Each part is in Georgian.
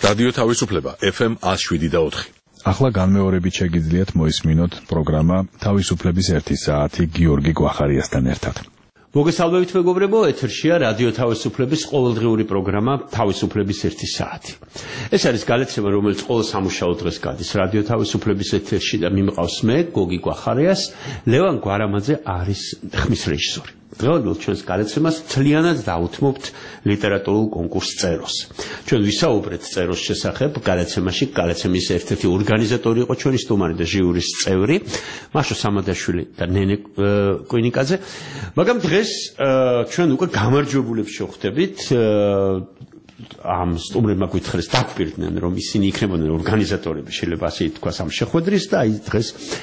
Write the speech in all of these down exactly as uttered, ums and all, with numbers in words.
რადიო თავისუფლება ეფ ემ one oh seven და four. ახლა განმეორებით შეგიძლიათ მოისმინოთ პროგრამა თავისუფლების ერთი საათი გიორგი გვახარიასთან ერთად. მოგესალმებით მეგობრებო, ეთერშია რადიო თავისუფლების ყოველდღიური პროგრამა თავისუფლების ერთი საათი. ეს არის გალაცემა, რომელიც ყოველ სამუშაო დღეს გადის რადიო თავისუფლების ეთერში და მიმყავს მე, გოგი გვახარიას, ლევან გვარამაძე არის ხმის რეჟისორი. დღევანდელ ჩვენს გალაცემას ძალიანაც დაუთმობთ ლიტერატურულ კონკურს წეროს. ჩვენ ვისაუბრეთ წეროს შესახებ გალაცემაში, გალაცემის ერთ-ერთი ორგანიზატორი იყო ჩვენი სტუმარი და ჟიურის წევრი, მაშო სამადაშვილი და ნენე კვინიკაძე. მაგრამ დღეს ჩვენ უკვე გამარჯვებულებს შევხვდებით. ამ სტუმრებმა გითხრეს დაგპირდნენ, რომ ისინი იქნებოდნენ ორგანიზატორები, შეიძლება ასე ითქვას ამ შეხვედრის და აი დღეს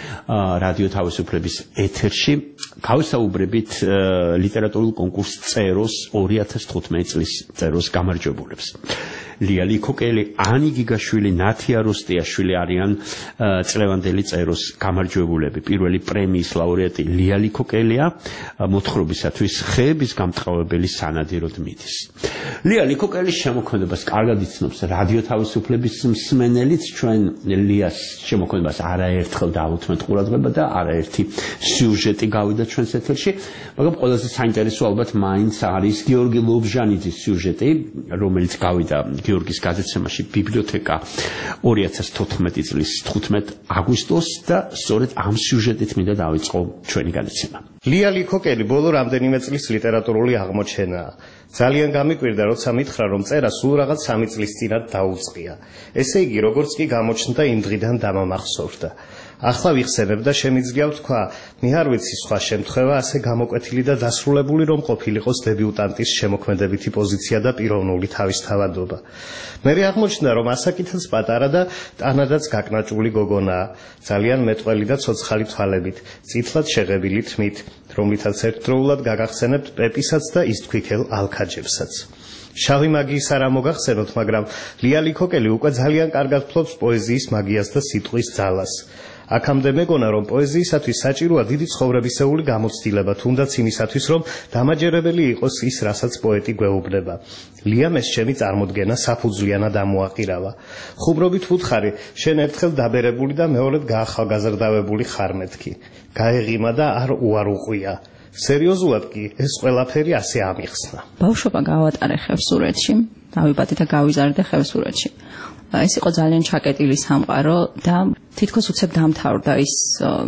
რადიო თავისუფლების ეთერში გავისაუბრებით ლიტერატურულ კონკურს წეროს ორი ათას თხუთმეტი წლის წეროს გამარჯვებულებს. ლია ლიქოკელი, ანი გიგაშვილი, ნათია როსტიაშვილი არიან წლევანდელი წეროს გამარჯვებულები. პირველი პრემიის ლაურეატი ლია ლიქოკელია, მოთხრობისათვის ხეების გამტყავებელი სანადიროდ მიდის. ლია ლიქოკელის შემოქმედებას კარგად იცნობს რადიო თავისუფლების მსმენელიც. ჩვენ ლიას შემოქმედებას არაერთხელ დავუთმეთ ყურადღება და არაერთი სიუჟეტი გავიდა ჩვენს ეთერში, მაგრამ ყველაზე საინტერესო ალბათ მაინც არის გიორგი ლობჟანიძის სიუჟეტი, რომელიც გავიდა გიორგის გაზეთში ბიბლიოთეკა ორი ათას თოთხმეტი წლის თხუთმეტი აგვისტოს და სწორედ ამ სიუჟეტით მინდა დავიწყო ჩვენი განაცემა. ლია ლიქოკელი ბოლო რამდენიმე წლის ლიტერატურული აღმოჩენაა. ძალიან გამიკვირდა, როცა მითხრა, რომ წერა სულ რაღაც სამი წლის წინათ დაუწყია. ესე იგი, როგორც კი გამოჩნდა, იმ დღიდან დამამახსოვრდა. ახლა ვიხსენებ და შემიძლია ვთქვა, მე არ ვიცი სხვა შემთხვევა ასე გამოკვეთილი და დასრულებული რომ ყოფილიყოს დებიუტანტის შემოქმედებითი პოზიცია და პიროვნული თავისთავადობა. მე აღმოჩნდა, რომ ასაკითაც პატარა და ტანადაც გაკნაჭული გოგონაა, ძალიან მეტყველი და ცოცხალი თვალებით, წითლად შეღებილი თმით, რომლითაც ერთდროულად გაგახსენებთ პეპისაც და ისთქვიქელ ალქაჯებსაც. შავი მაგიის არ მოგახსენოთ, მაგრამ ლია ლიქოკელი უკვე ძალიან კარგად ფლობს პოეზიის მაგიას და სიტყვის ძალას. აქამდე მეგონა, რომ პოეზიისათვის საჭიროა დიდი ცხოვრებისეული გამოცდილება, თუნდაც იმისათვის, რომ დამაჯერებელი იყოს ის, რასაც პოეტი გვეუბნება. ლიამ ეს ჩემი წარმოდგენა საფუძვლიანად ამოაყირავა. ხუმრობით ვუთხარი, შენ ერთხელ დაბერებული და მეორედ გაახალგაზრდავებული ხარ მეთქი. გაეღიმა და არ უარუყვია. სერიოზულად კი ეს ყველაფერი ასე ამიხსნა. ბავშვობა გავატარე ხევსურეთში, დავიბადე და გავიზარდე ხევსურეთში. ეს იყო ძალიან ჩაკეტილი სამყარო და თითქოს უცებ დამთავრდა ის,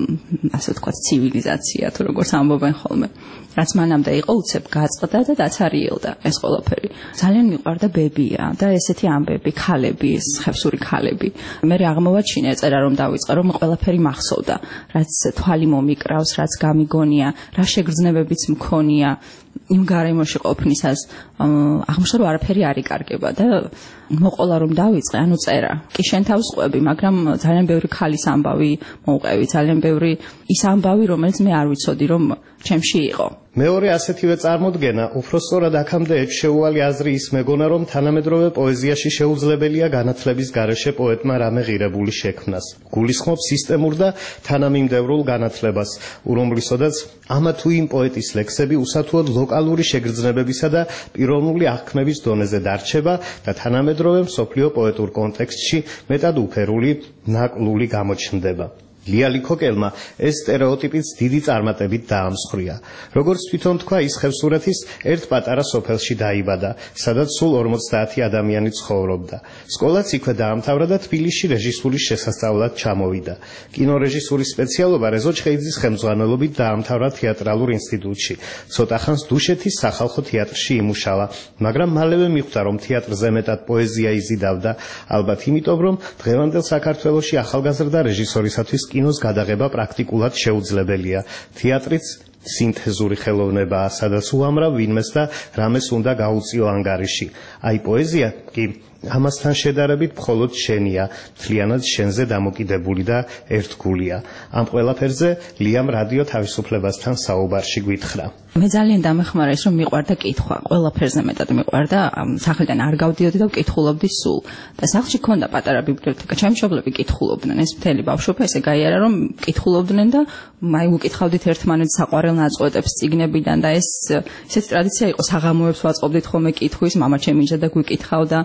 ასე ვთქვათ, ცივილიზაცია, თუ როგორც ამბობენ ხოლმე. რაც მანამდე იყო უცებ გაწყდა და დაცარიელდა ეს ყველაფერი. ძალიან მიყვარდა ბებია და ესეთი ამბები, ქალები, ეს ხევსური ქალები. მე აღმოვაჩინე წერა რომ დავიწყე, რომ ყველაფერი მახსოვდა, რაც თვალი მომიკრავს, რაც გამიგონია, რა შეგრძნებებიც მქონია იმ გარემოში ყოფნისას. აღმოჩნდა რომ არაფერი არ იკარგება და მოყოლა რომ დავიწყე, ანუ წერა. კი შენ თავს ყვები, მაგრამ ძალიან ბევრი ქალის ამბავი მოვყევი, ძალიან ბევრი ის ამბავი, რომელიც მე არ ვიცოდი რომ ჩემში იყო. მეორე ასეთივე წარმოდგენა, უფრო სწორად აქამდე ეჩშეუვალი აზრი ის მეგონა, რომ თანამედროვე პოეზიაში შეუძლებელია განათლების გარეშე პოეტმა რამე ღირებული შექმნას. გულისხმობს სისტემურ და თანამიმდევრულ განათლებას, რომლისოდაც ამა თუ იმ პოეტის ლექსები უსათუოდ ლოკალური შეგრძნებებისა და პიროვნული აღქმების დონეზე დარჩება და თანამედროვე მსოფლიო პოეტურ კონტექსტში მეტად უფერული, ნაკლული გამოჩნდება. ლია ლიქოკელმა ეს სტერეოტიპიც დიდი წარმატებით დაამსხვრია. როგორც თვითონ თქვა, ის ხევსურეთის ერთ პატარა სოფელში დაიბადა, სადაც სულ ორმოცდაათი ადამიანი ცხოვრობდა. სკოლაც იქვე დაამთავრა და თბილისში რეჟისურის შესასწავლად ჩამოვიდა. კინორეჟისურის სპეციალობა რეზო ჩხეიძის ხელმძღვანელობით დაამთავრა თეატრალურ ინსტიტუტში. ცოტა ხანს დუშეთის სახალხო თეატრში იმუშავა, მაგრამ მალევე მიხვდა, რომ თეატრზე მეტად პოეზია იზიდავდა, ალბათ იმიტომ, რომ დღევანდელ საქართველოში ახალგაზრდა რეჟისორისათვის კინოს გადაღება პრაქტიკულად შეუძლებელია. თეატრიც სინთეზური ხელოვნებაა, სადაც უამრავ ვინმეს და რამეს უნდა გაუწიო ანგარიში. აი პოეზია კი ამასთან შედარებით მხოლოდ შენია, მთლიანად შენზე დამოკიდებული და ერთგულია. ამ ყველაფერზე ლიამ რადიო თავისუფლებასთან საუბარში გვითხრა. მე ძალიან დამეხმარა ის, რომ მიყვარდა კითხვა, ყველაფერზე მეტად მიყვარდა, სახლიდან არ გავდიოდი და ვკითხულობდი სულ. და სახლში ქონდა პატარა ბიბლიოთეკა, ჩემი მშობლები კითხულობდნენ, ეს მთელი ბავშვობა ესე გაიარა, რომ კითხულობდნენ და მაი უკითხავდით ერთმანეთს საყვარელ ნაწყვეტებს წიგნებიდან და ეს ესეთი ტრადიცია იყო, საღამოებს ვაწყობდით ხოლმე კითხვის, მამა ჩემი იჯდა და გვიკითხავდა.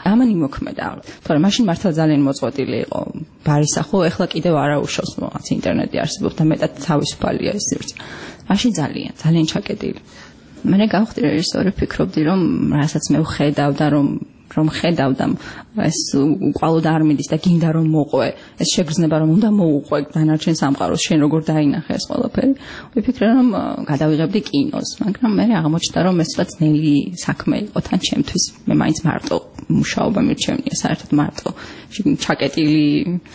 ამან იმოქმედა. თორემ მაშინ მართლა ძალიან მოწყვეტილი იყო ბარისახო, ეხლა კიდევ არაუშავს რაღაც ინტერნეტი არსებობს და მეტად თავისუფალია ეს სივრცე. მაშინ ძალიან, ძალიან ჩაკეტილი. მე გავხდი რეჟისორი, ფიქრობდი რომ რასაც მე ვხედავდა რომ რომ ხედავდა ეს უყალოდ არ მიდის და გინდა რომ მოყვე ეს შეგრძნება რომ უნდა მოუყვე დანარჩენ სამყაროს შენ როგორ დაინახე ეს ყველაფერი ვიფიქრე რომ გადავიღებდი კინოს მაგრამ მე აღმოჩნდა რომ ეს რაც ნელი საქმე იყო თან ჩემთვის მე მაინც მარტო მუშაობა მირჩევნია საერთოდ მარტო ჩაკეტილი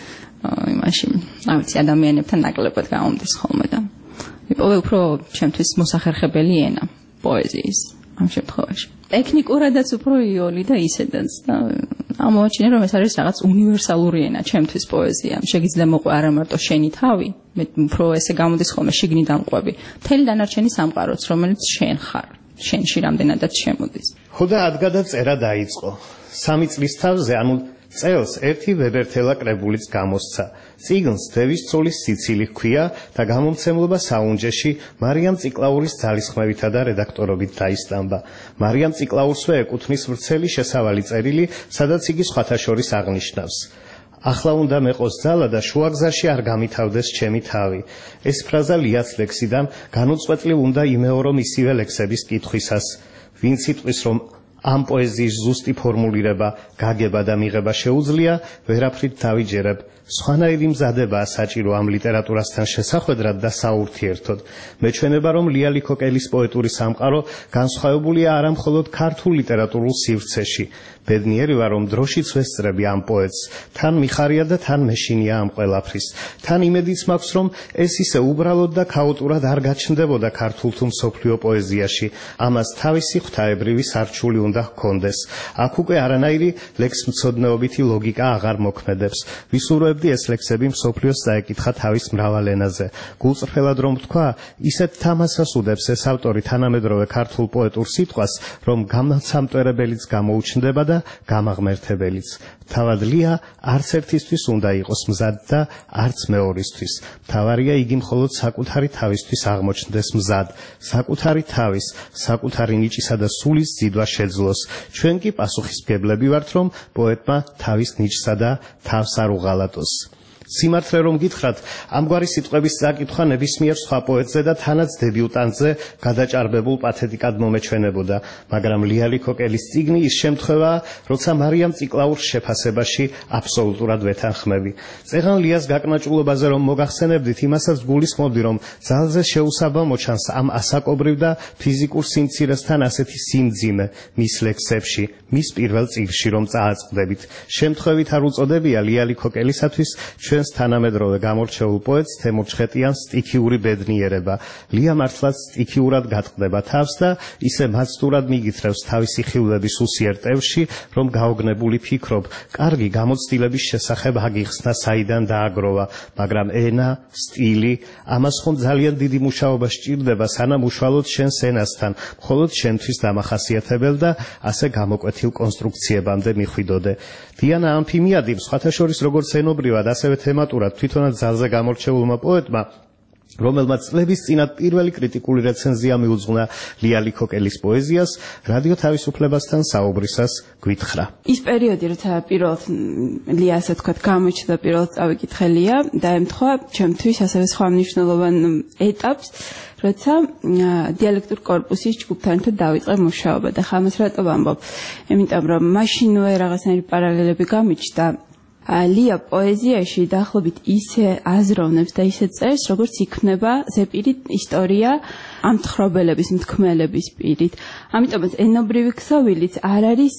იმაში რა ვიცი ადამიანებთან ნაკლებად გამომდის ხოლმე და მიპოვე უფრო ჩემთვის მოსახერხებელი ენა პოეზიის ამ შემთხვევაში ტექნიკურადაც უფრო იოლი და ისედაც და ამოაჩინე რომ ეს არის რაღაც უნივერსალური ენა ჩემთვის პოეზია შეგიძლია მოყვე არა მარტო შენი თავი მე უფრო ესე გამოდის ხოლმე შიგნიდან ყვები მთელი დანარჩენი სამყაროც რომელიც შენ ხარ შენში რამდენადაც შემოდის ხო და ადგადაწერა დაიწყო სამი წლის თავზე ანუ წელს ერთი ვებერთელა კრებულიც გამოსცა წიგნს დევის ცოლის სიცილი ჰქვია და გამომცემლობა საუნჯეში მარიამ ციკლაურის ძალისხმევითა და რედაქტორობით დაისტამბა მარიამ ციკლაურსვე ეკუთვნის ვრცელი შესავალი წერილი სადაც იგი სხვათა შორის აღნიშნავს ახლა უნდა მეყოს ძალა და შუაგზაში არ გამითავდეს ჩემი თავი ეს ფრაზა ლიას ლექსიდან განუწყვეტლივ უნდა იმეორო მისივე ლექსების კითხვისას ვინც იტყვის რომ ამ პოეზიის ზუსტი ფორმულირება, გაგება და მიღება შეუძლია, ვერაფრით დავიჯერებ. სხვანაირი მზადებაა საჭირო ამ ლიტერატურასთან შესახვედრად და საურთიერთოდ. მეჩვენება, რომ ლია ლიქოკელის პოეტური სამყარო განსხვავებულია არა მხოლოდ ქართულ ლიტერატურულ სივრცეში. ბედნიერი ვარ, რომ დროშიც ვესწრები ამ პოეტს. თან მიხარია და თან მეშინია ამ ყველაფრის. თან იმედიც მაქვს, რომ ეს ისე უბრალოდ და ქაოტურად არ გაჩნდებოდა ქართულ თუ მსოფლიო პოეზიაში. ამას თავისი ღვთაებრივი სარჩული უნდა ჰქონდეს. აქ უკვე არანაირი ლექსმცოდნეობითი ლოგიკა აღარ მოქმედებს. ვისურვებდი ეს ლექსები მსოფლიოს დაეკითხა თავის მრავალ ენაზე. გულწრფელად რომ ვთქვა, ისეთ თამასას უდებს ეს ავტორი თანამედროვე ქართულ პოეტურ სიტყვას, რომ გამაცამტვერებელიც გამოუჩნდება და გამაღმერთებელიც. თავად ლია არც ერთისთვის უნდა იყოს მზად და არც მეორისთვის. თავარია იგი მხოლოდ საკუთარი თავისთვის აღმოჩნდეს მზად, საკუთარი თავის, საკუთარი ნიჭისა და სულის ძიდვა შეძლოს. ჩვენ კი პასუხისმგებლები ვართ, რომ პოეტმა თავის ნიჭსა და თავს არ უღალატოს. სიმართლე რომ გითხრათ, ამგვარი სიტყვების საკითხვა ნებისმიერ სხვა პოეტზე და თანაც დებიუტანტზე გადაჭარბებულ პათეტიკად მომეჩვენებოდა, მაგრამ ლია ლიქოკელის წიგნი ის შემთხვევაა, როცა მარიამ ციკლაურს შეფასებაში აბსოლუტურად ვეთანხმები. წეღან ლიას გაკნაჭულობაზე რომ მოგახსენებდით, იმასაც გულისხმობდი, რომ ძალზე შეუსაბა მოჩანს ამ ასაკობრივ და ფიზიკურ სიმცირესთან ასეთი სიმძიმე მის ლექსებში, მის პირველ წიგნში რომ წააწყდებით. შემთხვევით არ უწოდებია ლია ლიქოკელისათვის ჩვენს თანამედროვე გამორჩეულ პოეტს თემურ ჩხეტიანს სტიქიური ბედნიერება. ლია მართლაც სტიქიურად გატყდება თავს და ისე მაცდურად მიგითრევს თავისი ხილვების უსიერ ტევში, რომ გაოგნებული ფიქრობ, კარგი გამოცდილების შესახებ აგიხსნა საიდან დააგროვა, მაგრამ ენა, სტილი, ამას ხომ ძალიან დიდი მუშაობა სჭირდება, სანამ უშუალოდ შენს ენასთან, მხოლოდ შენთვის დამახასიათებელ და ასე გამოკვეთილ კონსტრუქციებამდე მიხვიდოდე. დიანა ამფიმიადი, სხვათა შორის როგორც ენობრივად, ასევე თემატურად თვითონაც ძალზე გამორჩეულმა პოეტმა, რომელმაც წლების წინათ პირველი კრიტიკული რეცენზია მიუძღვნა ლია ლიქოკელის პოეზიას, რადიო თავისუფლებასთან საუბრისას გვითხრა. ის პერიოდი, როცა პირველად ლია ასე ვთქვათ, გამოჩნდა პირველად წავიკითხე ლია, დაემთხვა ჩემთვის ასევე სხვა მნიშვნელოვან ეტაპს, როცა დიალექტურ კორპუსის ჯგუფთან ერთად დავიწყე მუშაობა და ხამას რატო ვამბობ? იმიტომ რომ მაშინვე რაღაცნაირი პარალელები გამიჩნდა. ლია პოეზიაში დაახლოებით ისე აზროვნებს და ისე წერს, როგორც იქმნება ზეპირი ისტორია ამ თხრობელების, მთქმელების პირით. ამიტომაც ენობრივი ქსოვილიც არ არის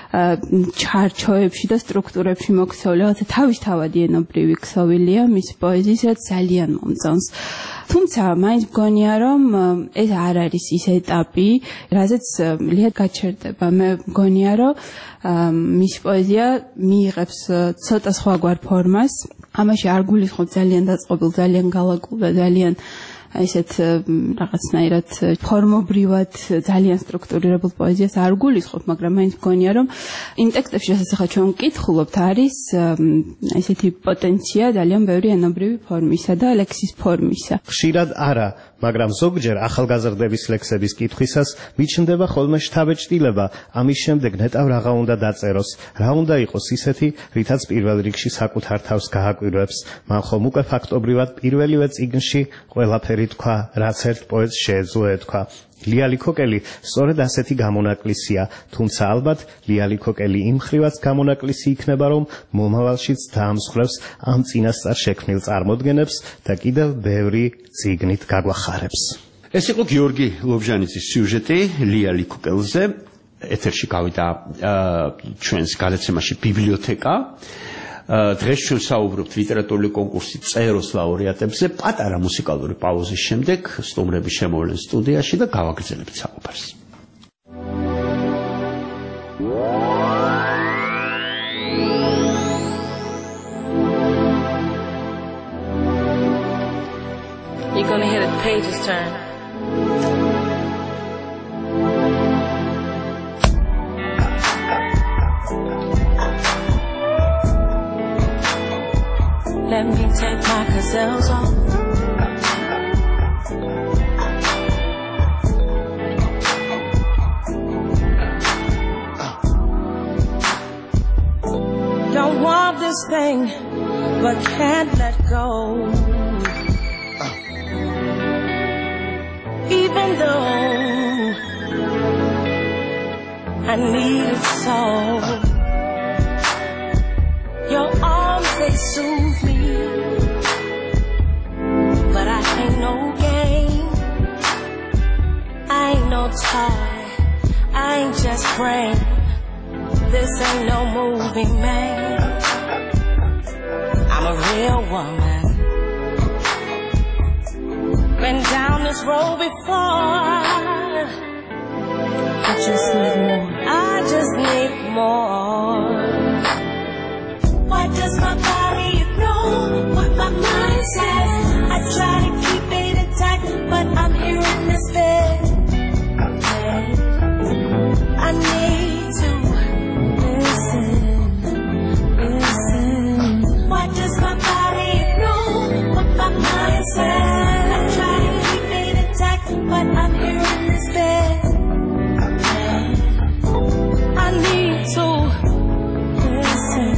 ჩარჩოებში და სტრუქტურებში მოქცეული, რაღაცა თავისთავადი ენობრივი ქსოვილია მის პოეზიის, რაც ძალიან მომწონს. თუმცა მაინც მგონია, რომ ეს არ არის ის ეტაპი, რაზეც ლია გაჩერდება. მე მგონია, რომ მის პოეზია მიიღებს ცოტა სხვაგვარ ფორმას. ამაში არ გულისხმობ ძალიან დაწყობილ, ძალიან გალაკულ და ძალიან ესეთ რაღაცნაირად ფორმობრივად ძალიან სტრუქტურირებულ პოეზიას არ გულისხმობ, მაგრამ მაინც მგონია, რომ იმ ტექსტებში, რასაც ჩვენ ვკითხულობთ, არის ესეთი პოტენცია ძალიან ბევრი ენობრივი ფორმისა და ლექსის ფორმისა. ხშირად არა, მაგრამ ზოგჯერ ახალგაზრდების ლექსების კითხვისას მიჩნდება ხოლმე შთაბეჭდილება, ამის შემდეგ ნეტავ რაღა უნდა დაწეროს, რა უნდა იყოს ისეთი, რითაც პირველ რიგში საკუთარ თავს გააკვირვებს. მან ხომ უკვე ფაქტობრივად პირველივე წიგნში ყველაფერი თქვა, რაც ერთ პოეტს შეეძლო ეთქვა. ლიალი ქოკელი სწორედ ასეთი გამონაკლისია, თუმცა ალბათ ლიალი ქოკელი იმ ხრივაც გამონაკლისი იქნება, რომ მომავალშიც დაამსხვრევს ამ წინასწარ შექმნილ წარმოდგენებს და კიდევ ბევრი წიგნით გაგვახარებს. ეს იყო გიორგი ლობჟანიძის სიუჟეტი ლიალი ქოკელზე. ეთერში გავიდა ჩვენს გადაცემაში ბიბლიოთეკა. დღეს ჩვენ საუბრობთ ლიტერატურული კონკურსის წეროს ლაურეატებზე. პატარა მუსიკალური პაუზის შემდეგ სტუმრები შემოვლენ სტუდიაში და გავაგრძელებთ საუბარს. You're gonna hear the pages turn. Let me take my gazelles off. Don't want this thing, but can't let go. Even though I need it so. Your arms, they soothe me, but I ain't no game. I ain't no toy, I ain't just frame. This ain't no movie, man. I'm a real woman. Been down this road before. I just need more. I just need more. Why does my body ignore what my mind says? I try to keep it intact, but I'm here in this bed. I need to listen, listen. Why does my body ignore what my mind says? I try to keep it intact, but I'm here in this bed. I need to listen.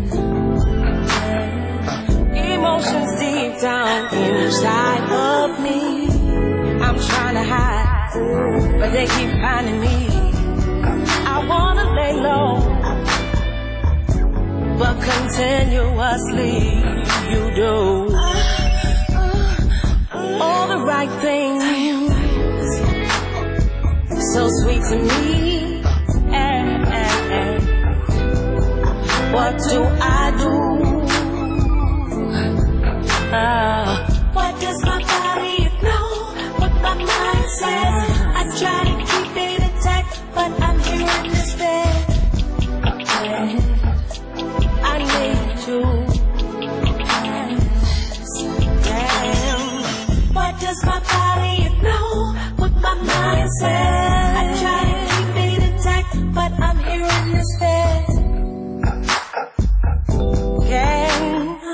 Emotions deep down inside of me, I'm trying to hide, but they keep finding me. I wanna lay low, but continuously you do all the right things, so sweet to me. And, and, and what do I do? Uh, what does my body know? What my mind says? I try to keep it intact, but I'm here in this bed. I need you. Damn. What does my body know? What my mind says? I try to keep it intact, but I'm here in this bed. Again.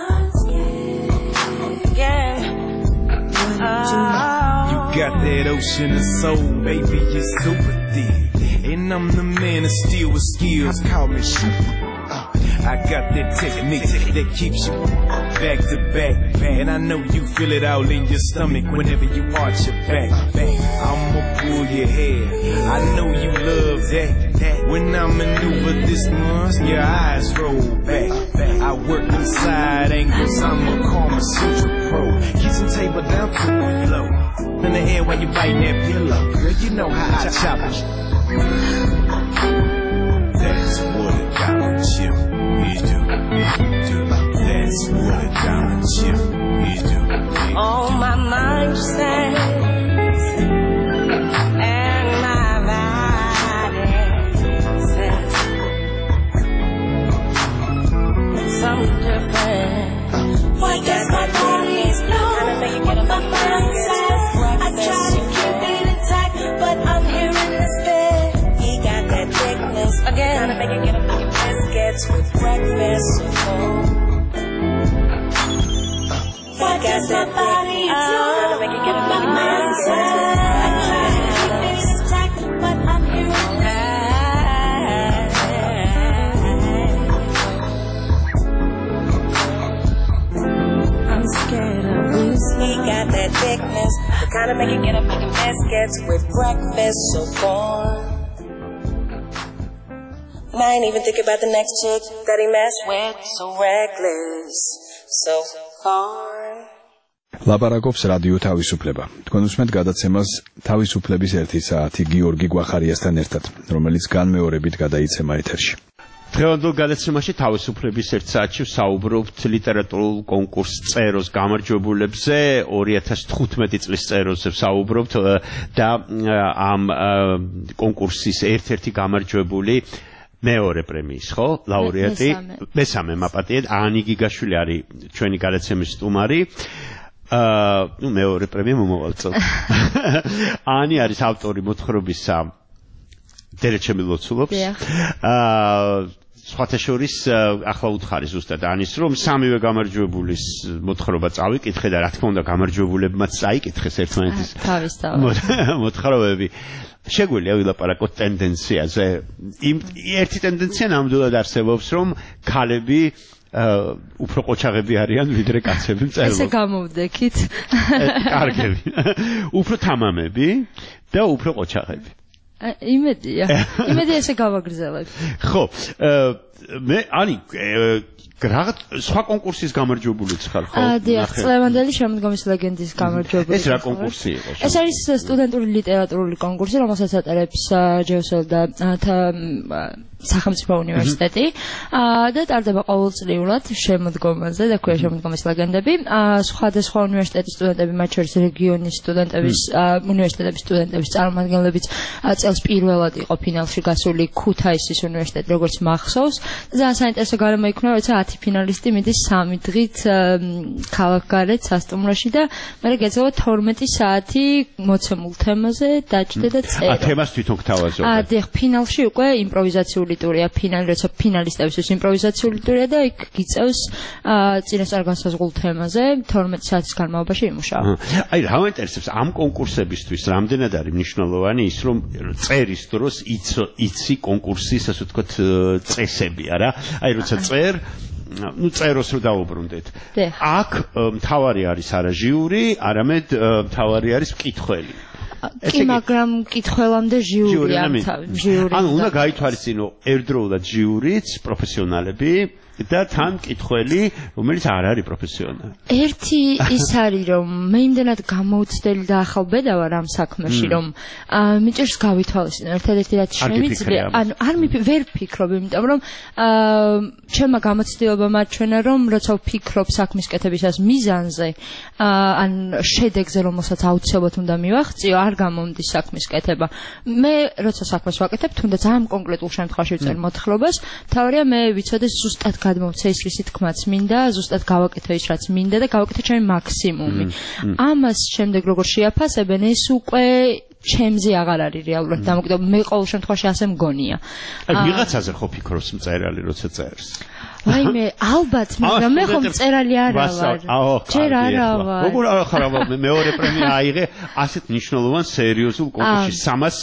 Got that ocean of soul, baby, you're super deep. And I'm the man of steel with skills, call me shit. I got that technique that keeps you back to back. And I know you feel it all in your stomach whenever you arch your back. I'ma pull your hair, I know you love that. When I maneuver this once, your eyes roll back. I work inside angles, I'm a Karma Sutra pro. Keep some table down to the flow. In the air while you biting that pillow. Girl, you know how I chop it. That's what a diamond chip is do. do. That's what a diamond chip is do. All my mind says, and my body says something different. What does my body know? What my mind says? Cause my body trying to make it get a big mess. But I'm here. I'm scared of this. He got that thickness, the kind of make it get up like a biscuits with breakfast, so gone. And I ain't even thinking about the next chick that he messed with, so reckless, so far. ლაპარაკობს რადიო თავისუფლება. თქვენ უსმენთ გადაცემას თავისუფლების ერთი საათი გიორგი გვახარიასთან ერთად, რომელიც განმეორებით გადაიცემა ეთერში. დღევანდელ გადაცემაში თავისუფლების ერთ საათში ვსაუბრობთ ლიტერატურულ კონკურს წეროს გამარჯვებულებზე, ორი ათას თხუთმეტი წლის წეროზე ვსაუბრობთ და ამ კონკურსის ერთ-ერთი გამარჯვებული მეორე პრემიის, ხო? ლაურეატი, მესამე მაპატიეთ, ანი გიგაშვილი არის ჩვენი გადაცემის სტუმარი. აა, ნუ მეორე პრემია მომავალწელს. ანი არის ავტორი მოთხრობისა დერეჩემი ლოცულობს. აა, სხვათა შორის ახლა უთხარი ზუსტად ანის რომ სამივე გამარჯვებულის მოთხრობა წავიკითხე და რა თქმა უნდა გამარჯვებულებმაც წაიკითხეს ერთმანეთის მოთხრობები. შეგვიძლია ვილაპარაკოთ ტენდენციაზე. იმ ერთი ტენდენცია ნამდვილად არსებობს, რომ ქალები უფრო ყოჩაღები არიან ვიდრე კაცები მწერლობენ. ესე გამოვდექით. კარგები. უფრო თამამები და უფრო ყოჩაღები. იმედია. იმედია ესე გავაგრძელებ. ხო, მე ანი რაღაც სხვა კონკურსის გამარჯვებულიც ხარ ხო? დიახ, წლევანდელი შემდგომის ლეგენდის გამარჯვებული. ეს რა კონკურსი იყო? ეს არის სტუდენტური ლიტერატურული კონკურსი, რომელსაც ატარებს ჯეოსელ და სახელმწიფო უნივერსიტეტი და ტარდება ყოველწლიურად შემოდგომაზე და ქვია შემოდგომის ლეგენდები. სხვადასხვა უნივერსიტეტის სტუდენტები, მათ შორის რეგიონის სტუდენტების, უნივერსიტეტების სტუდენტების წარმომადგენლებიც წელს პირველად იყო ფინალში გასული ქუთაისის უნივერსიტეტი, როგორც მახსოვს. ძალიან საინტერესო გარემო იქნა, როცა ათი ფინალისტი მიდის სამი დღით ქალაქგარეთ სასტუმროში და მე გეძლევა თორმეტი საათი მოცემულ თემაზე დაჭდე და წერა. ა თემას თვითონ გთავაზობ. ა დიახ, ფინალში უკვე იმპროვიზაციული ტურია, ფინალი, როცა ფინალისტებისთვის იმპროვიზაციული ტურია და იქ გიწევს წინასწარ განსაზღვრულ თემაზე თორმეტი საათის განმავლობაში იმუშავა. აი, რა მაინტერესებს ამ კონკურსებისთვის რამდენად არის მნიშვნელოვანი ის, რომ წერის დროს იცი კონკურსის, ასე ვთქვათ, წესები, არა? აი, როცა წერ ну წეროს რო დაუბრუნდეთ. აქ მთავარი არის არა ჟიური, არამედ მთავარი არის მკითხველი. კი, მაგრამ მკითხველამდე ჟიურია, ჟიური. ანუ უნდა გაითვალისწინო ერთდროულად ჟიურიც, პროფესიონალები და თან მკითხველი, რომელიც არ არის პროფესიონალი. ერთი ის არის, რომ მე იმდენად გამოუცდელი და ახალბედა ვარ ამ საქმეში, რომ მიჭირს გავითვალისწინო. ერთადერთი რაც შემიძლია, ანუ არ ვერ ვფიქრობ, იმიტომ რომ ჩემმა გამოცდილებამ აჩვენა, რომ როცა ვფიქრობ საქმის კეთებისას მიზანზე, ან შედეგზე, რომელსაც აუცილებლად უნდა მივაღწიო, არ გამომდის საქმის კეთება. მე როცა საქმეს ვაკეთებ, თუნდაც ამ კონკრეტულ შემთხვევაში ვწერ მოთხრობას, თავარია მე ვიცოდეს ზუსტად გადმოვცე ის რისი თქმაც მინდა, ზუსტად გავაკეთე ის რაც მინდა და გავაკეთე ჩემი მაქსიმუმი. ამას შემდეგ როგორ შეაფასებენ, ეს უკვე ჩემზე აღარ არის რეალურად დამოკიდებული. მე ყოველ შემთხვევაში ასე მგონია. აი, ვიღაცაზე ხო ფიქრობს მწერალი, როცა წერს? ვაიმე, ალბათ, მაგრამ მე ხომ მწერალი არა ვარ. ჯერ არა ვარ. როგორ ახლა მეორე პრემია აიღე ასეთ მნიშვნელოვან სერიოზულ კონკურსში სამას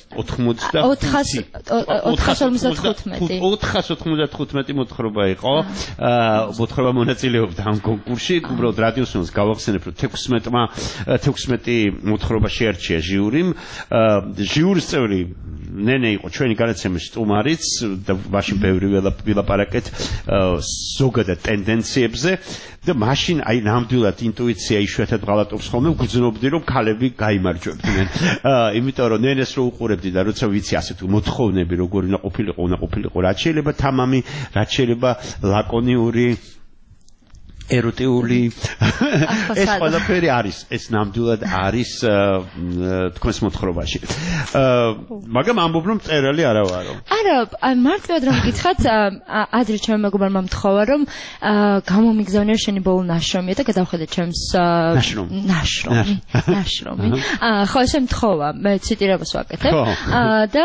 ოთხმოცდათხუთმეტი ოთხას ოცდათხუთმეტი მოთხრობა იყო. მოთხრობა მონაწილეობდა ამ კონკურსში. უბრალოდ რადიოსმენს გავახსენებ, რომ თექვსმეტი მოთხრობა შეარჩია ჟიურიმ. ჟიურის წევრი ნენე იყო ჩვენი გადაცემის სტუმარიც და მაშინ ბევრი ვილაპარაკეთ ზოგადად ტენდენციებზე და მაშინ აი ნამდვილად ინტუიცია იშვიათად ღალატობს ხოლმე, ვგრძნობდი რომ ქალები გაიმარჯვებდნენ. იმიტომ რომ ნენეს რო უყურებდი და როცა ვიცი ასეთ მოთხოვნები როგორ უნდა ყოფილიყო, უნდა ყოფილიყო რაც შეიძლება თამამი, რაც შეიძლება ლაკონიური, ეროტიული ეს ყველაფერი არის, ეს ნამდვილად არის თქვენს მოთხრობაში. მაგრამ ამბობ რომ წერალი არა ვარო. არა, მარტივად რომ გითხრათ, ადრე ჩემმა მეგობარმა მთხოვა რომ გამომიგზავნია შენი ბოლო ნაშრომი და გადავხედე ჩემს ნაშრომი, ნაშრომი. ხო, ესე მთხოვა, მე ციტირებას ვაკეთებ და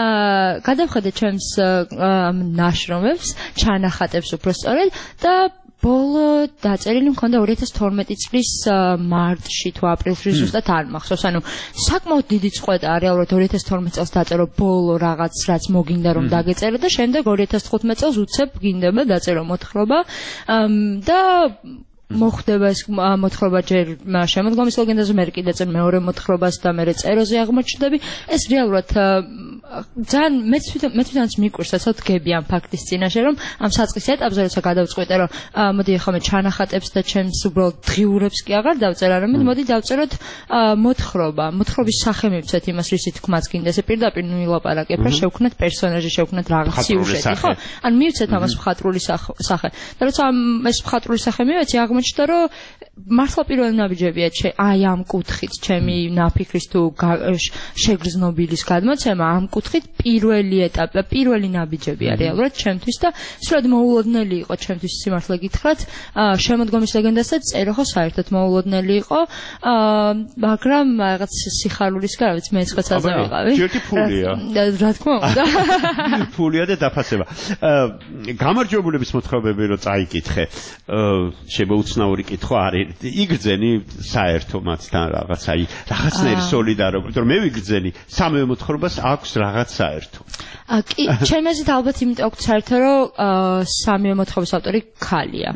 გადავხედე ჩემს ნაშრომებს, ჩანახატებს უფრო სწორედ და ბოლო დაწერილი მქონდა ორი ათას თორმეტი წლის მარტში თუ აპრილში ზუსტად არ მახსოვს. ანუ საკმაოდ დიდი წყვეტაა რეალურად ორი ათას თორმეტი წელს დაწერო ბოლო რაღაც რაც მოგინდა რომ დაგეწერო და შემდეგ ორი ათას თხუთმეტი წელს უცებ გინდება დაწერო მოთხრობა და მოხდება ეს მოთხრობა ჯერ შემოდგომის ლეგენდაზე, მე კიდე წერ მეორე მოთხრობას და მე წეროზე აღმოჩნდები. ეს რეალურად ძალიან მეც მე თვითონაც მიკვირს, რასაც გები ამ ფაქტის წინაშე, რომ ამ საწყის ეტაპზე როცა გადავწყვეტე, რომ მოდი ახლა მე ჩანახატებს და ჩემს უბრალოდ დღიურებს კი აღარ დავწერ, არამედ მოდი დავწეროთ მოთხრობა. მოთხრობის სახე მივცეთ იმას, რისი თქმაც გინდა, ესე პირდაპირ ნუ ილაპარაკებ, რა შევქნათ პერსონაჟი, შევქნათ რაღაც სიუჟეტი, ხო? ან მივცეთ ამას მხატვრული სახე. და როცა ეს მხატვრული სახე მივეცი, აღმოჩნდა რომ მართლა პირველი ნაბიჯებია აი ამ კუთხით ჩემი ნაფიქრის თუ შეგრძნობილის გადმოცემა ამ კუთხით პირველი ეტაპი პირველი ნაბიჯებია რეალურად ჩემთვის და სულად მოულოდნელი იყო ჩემთვის სიმართლე გითხრათ შემოდგომის ლეგენდასაც წერო ხო საერთოდ მოულოდნელი იყო მაგრამ რაღაც სიხარულისგან რა ვიცი მე ცოტაზე ვიყავი ჯერტი ფულია რა თქმა უნდა ფულია და დაფასება გამარჯვებულების მოთხრობები რო წაიკითხე შემოუცნაური კითხვა არის იგრძენი საერთო მათთან რაღაც აი რაღაცნაირი სოლიდარობა იმიტომ რომ მე ვიგრძენი სამივე მოთხრობას აქვს რაღაც საერთო კი ჩემს აზრით ალბათ იმიტომ აქვს საერთო რომ სამივე მოთხრობის ავტორი ქალია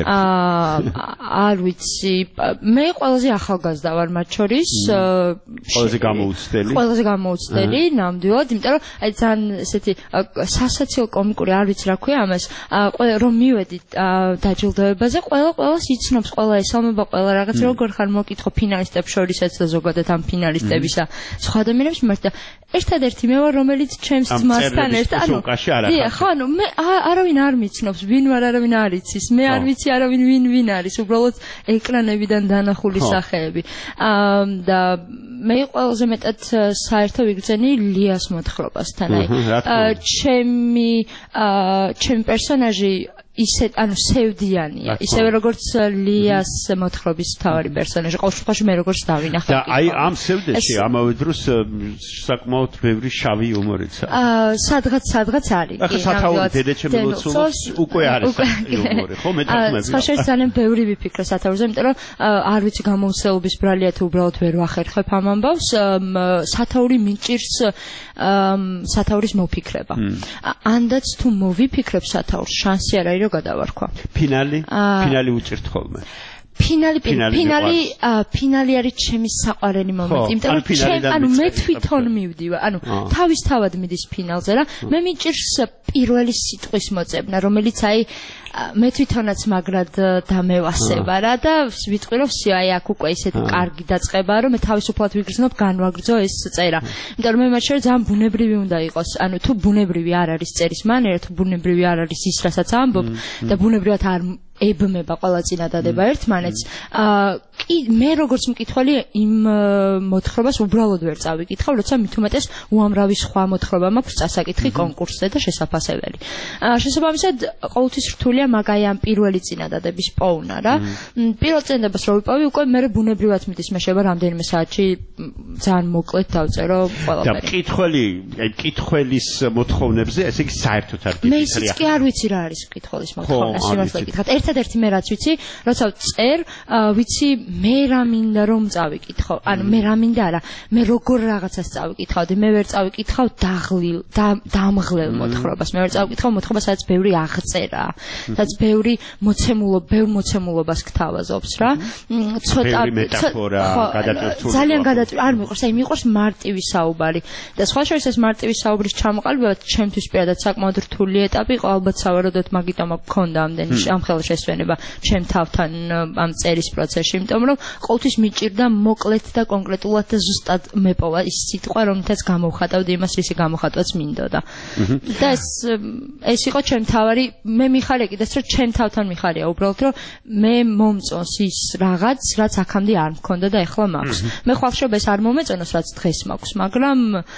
არ ვიცი მე ყველაზე ახალგაზრდა ვარ მათ შორის ყველაზე გამოუცდელი ყველაზე გამოუცდელი ნამდვილად იმიტომ რომ აი ძალიან ესეთი სასაცილო კომიკური არ ვიცი რა ქვია ამას რომ მივედი დაჯილდოებაზე ყველა ყველას იცნობს ყველა ესალმება ყველა რაღაც როგორ ხარ მოკითხო ფინალისტებს შორისაც და ზოგადად ამ ფინალისტებისა სხვა ადამიანებს მიმართ და ერთადერთი მე ვარ რომელიც ჩემს ძმასთან ერთად ანუ დიახ ხო ანუ მე არავინ არ მიცნობს ვინ ვარ არავინ არ იცის მე არ ვიცი არავინ ვინ ვინ არის უბრალოდ ეკრანებიდან დანახული სახეები და მე ყველაზე მეტად საერთო ვიგრძენი ლიას მოთხრობასთან აი ჩემი ჩემი პერსონაჟი ისე ანუ სევდიანია ისევე როგორც লিას მოთხრობის თავარი პერსონაჟი ყოველ შემთხვევაში მე როგორც დავინახავ და აი ამ სევდეში ამავე დროს საკმაოდ ბევრი შავი იუმორიც არის აა სადღაც სადღაც არის კი ახლა სათაური დედაჩემი ლოცულობს უკვე არის იუმორი ხო მე თქმები სხვა შეიძლება ძალიან ბევრი ვიფიქრე სათაურზე იმიტომ რომ არ ვიცი გამოუცდელობის ბრალია თუ უბრალოდ ვერ ვახერხებ ამ ამბავს სათაური მიჭირს სათაურის მოფიქრება ანდაც თუ მოვიფიქრებ სათაურს შანსი არ არის რომ გადავარქვა. ფინალი? ფინალი უჭირთ ხოლმე. ფინალი ფინალი ფინალი არის ჩემი საყვარელი მომენტი, იმიტომ რომ ჩემ ანუ მე თვითონ მივდივარ, ანუ თავისთავად მიდის ფინალზე რა. მე მიჭირს პირველი სიტყვის მოწებნა, რომელიც აი მე თვითონაც მაგრად დამევასება რა და ვიტყვი რომ სი აი აქ უკვე ისეთი კარგი დაწყებაა რომ მე თავისუფლად ვიგრძნობ განვაგრძო ეს წერა. იმიტომ რომ მე მათ შორის ძალიან ბუნებრივი უნდა იყოს. ანუ თუ ბუნებრივი არ არის წერის მანერა, თუ ბუნებრივი არ არის ის რასაც ამბობ და ბუნებრივად არ ებმება ყველა წინადადება ერთმანეთს. კი მე როგორც მკითხველი იმ მოთხრობას უბრალოდ ვერ წავიკითხავ, როცა მით უმეტეს უამრავი სხვა მოთხრობა მაქვს წასაკითხი კონკურსზე და შესაძლებელი. შესაბამისად ყოველთვის რთულია მაგაი ამ პირველი წინადადების პოვნა რა. პირველ წინადადებას რო ვიპოვი, უკვე მე ბუნებრივად მიდის მე შევა რამდენიმე საათში ძალიან მოკლედ დავწერო ყველაფერი. და მკითხველი, აი მკითხველის მოთხოვნებზე, ესე იგი საერთოდ არ გიფიქრია. მე ისიც კი არ ვიცი რა არის მკითხველის მოთხოვნა, სიმართლე გითხრათ. ერთადერთი მე რაც ვიცი, როცა წერ, ვიცი მე რა მინდა რომ წავიკითხო. ანუ მე რა მინდა არა, მე როგორ რაღაცას წავიკითხავდი, მე ვერ წავიკითხავ დაღლილ, დამღლელ მოთხრობას. მე ვერ წავიკითხავ მოთხრობას, სადაც ბევრი აღწერაა, სადაც ბევრი მოცემულო, ბევრ მოცემულობას გთავაზობს რა. ცოტა მეტაფორა, გადატვირთული. ძალიან გადატვირთული, არ მიყვარს, აი მიყვარს მარტივი საუბარი. და სხვა შორის ეს მარტივი საუბრის ჩამოყალიბება ჩემთვის პირადად საკმაოდ რთული ეტაპი იყო, ალბათ სავარაუდოდ მაგიტომ მქონდა ამდენი ამ ხელშესვენება ჩემ თავთან ამ წერის პროცესში, იმიტომ რომ ყოველთვის მიჭირდა მოკლედ და კონკრეტულად და ზუსტად მეპოვა ის სიტყვა, რომელთაც გამოვხატავდი იმას, რისი გამოხატვაც მინდოდა. და ეს ეს იყო ჩემ თავარი, მე მიხარია კიდეც რომ ჩემ თავთან მიხარია უბრალოდ რომ მე მომწონს ის რაღაც, რაც აქამდე არ მქონდა და ეხლა მაქვს. მე ხვალშობ ეს არ მომეწონოს, რაც დღეს მაქვს, მაგრამ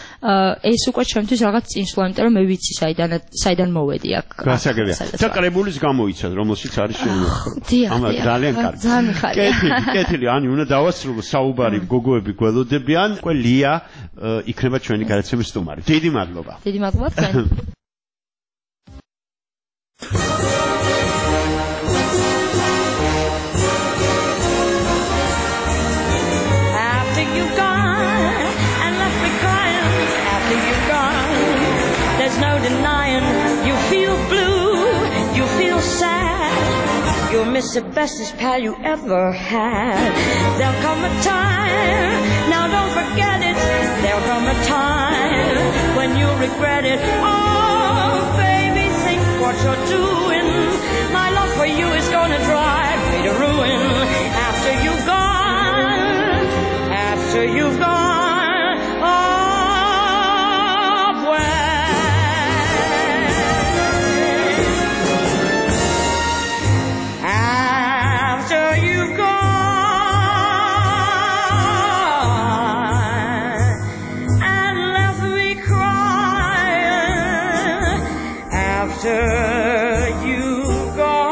ეს უკვე ჩემთვის რაღაც წინსვლა, იმიტომ რომ მე ვიცი საიდან საიდან მოვედი აქ. გასაგებია. და კრებულის გამოიცად, რომელშიც არის შემოხატვა. ამა ძალიან კარგი. ძალიან მიხარია. კეთილი, კეთილი, ani უნდა დავასრულო საუბარი გოგოები გველოდებიან. უკვე ლია იქნება ჩვენი გადაცემის სტუმარი. დიდი მადლობა. დიდი მადლობა თქვენ. denying. You feel blue, you feel sad. You'll miss the bestest pal you ever had. There'll come a time, now don't forget it. There'll come a time when you'll regret it. Oh, baby, think what you're doing. My love for you is gonna drive me to ruin. After you've gone, after you've gone, oh, well. After you've gone and left me crying. After you've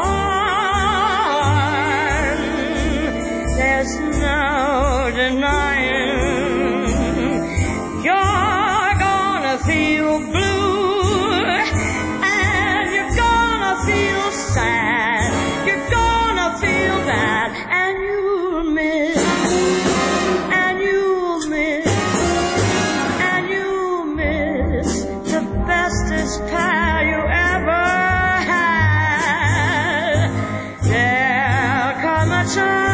gone, there's no denying. You're gonna feel blue, and you're gonna feel sad. You're gonna feel bad, and you'll miss, and you'll miss, and you'll miss the bestest pal you ever had. There'll come a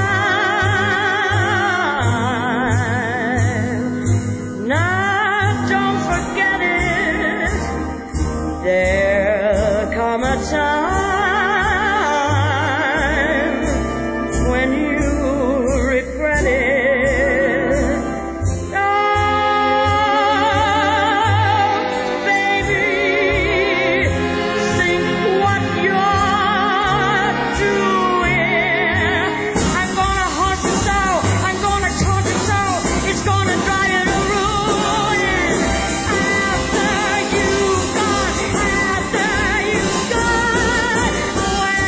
time. Now don't forget it. There'll come a time when you regret it. Oh, baby, think what you're doing. I'm gonna haunt you so, I'm gonna taunt you so, it's gonna drive you to ruin. After you've gone, after you've gone away.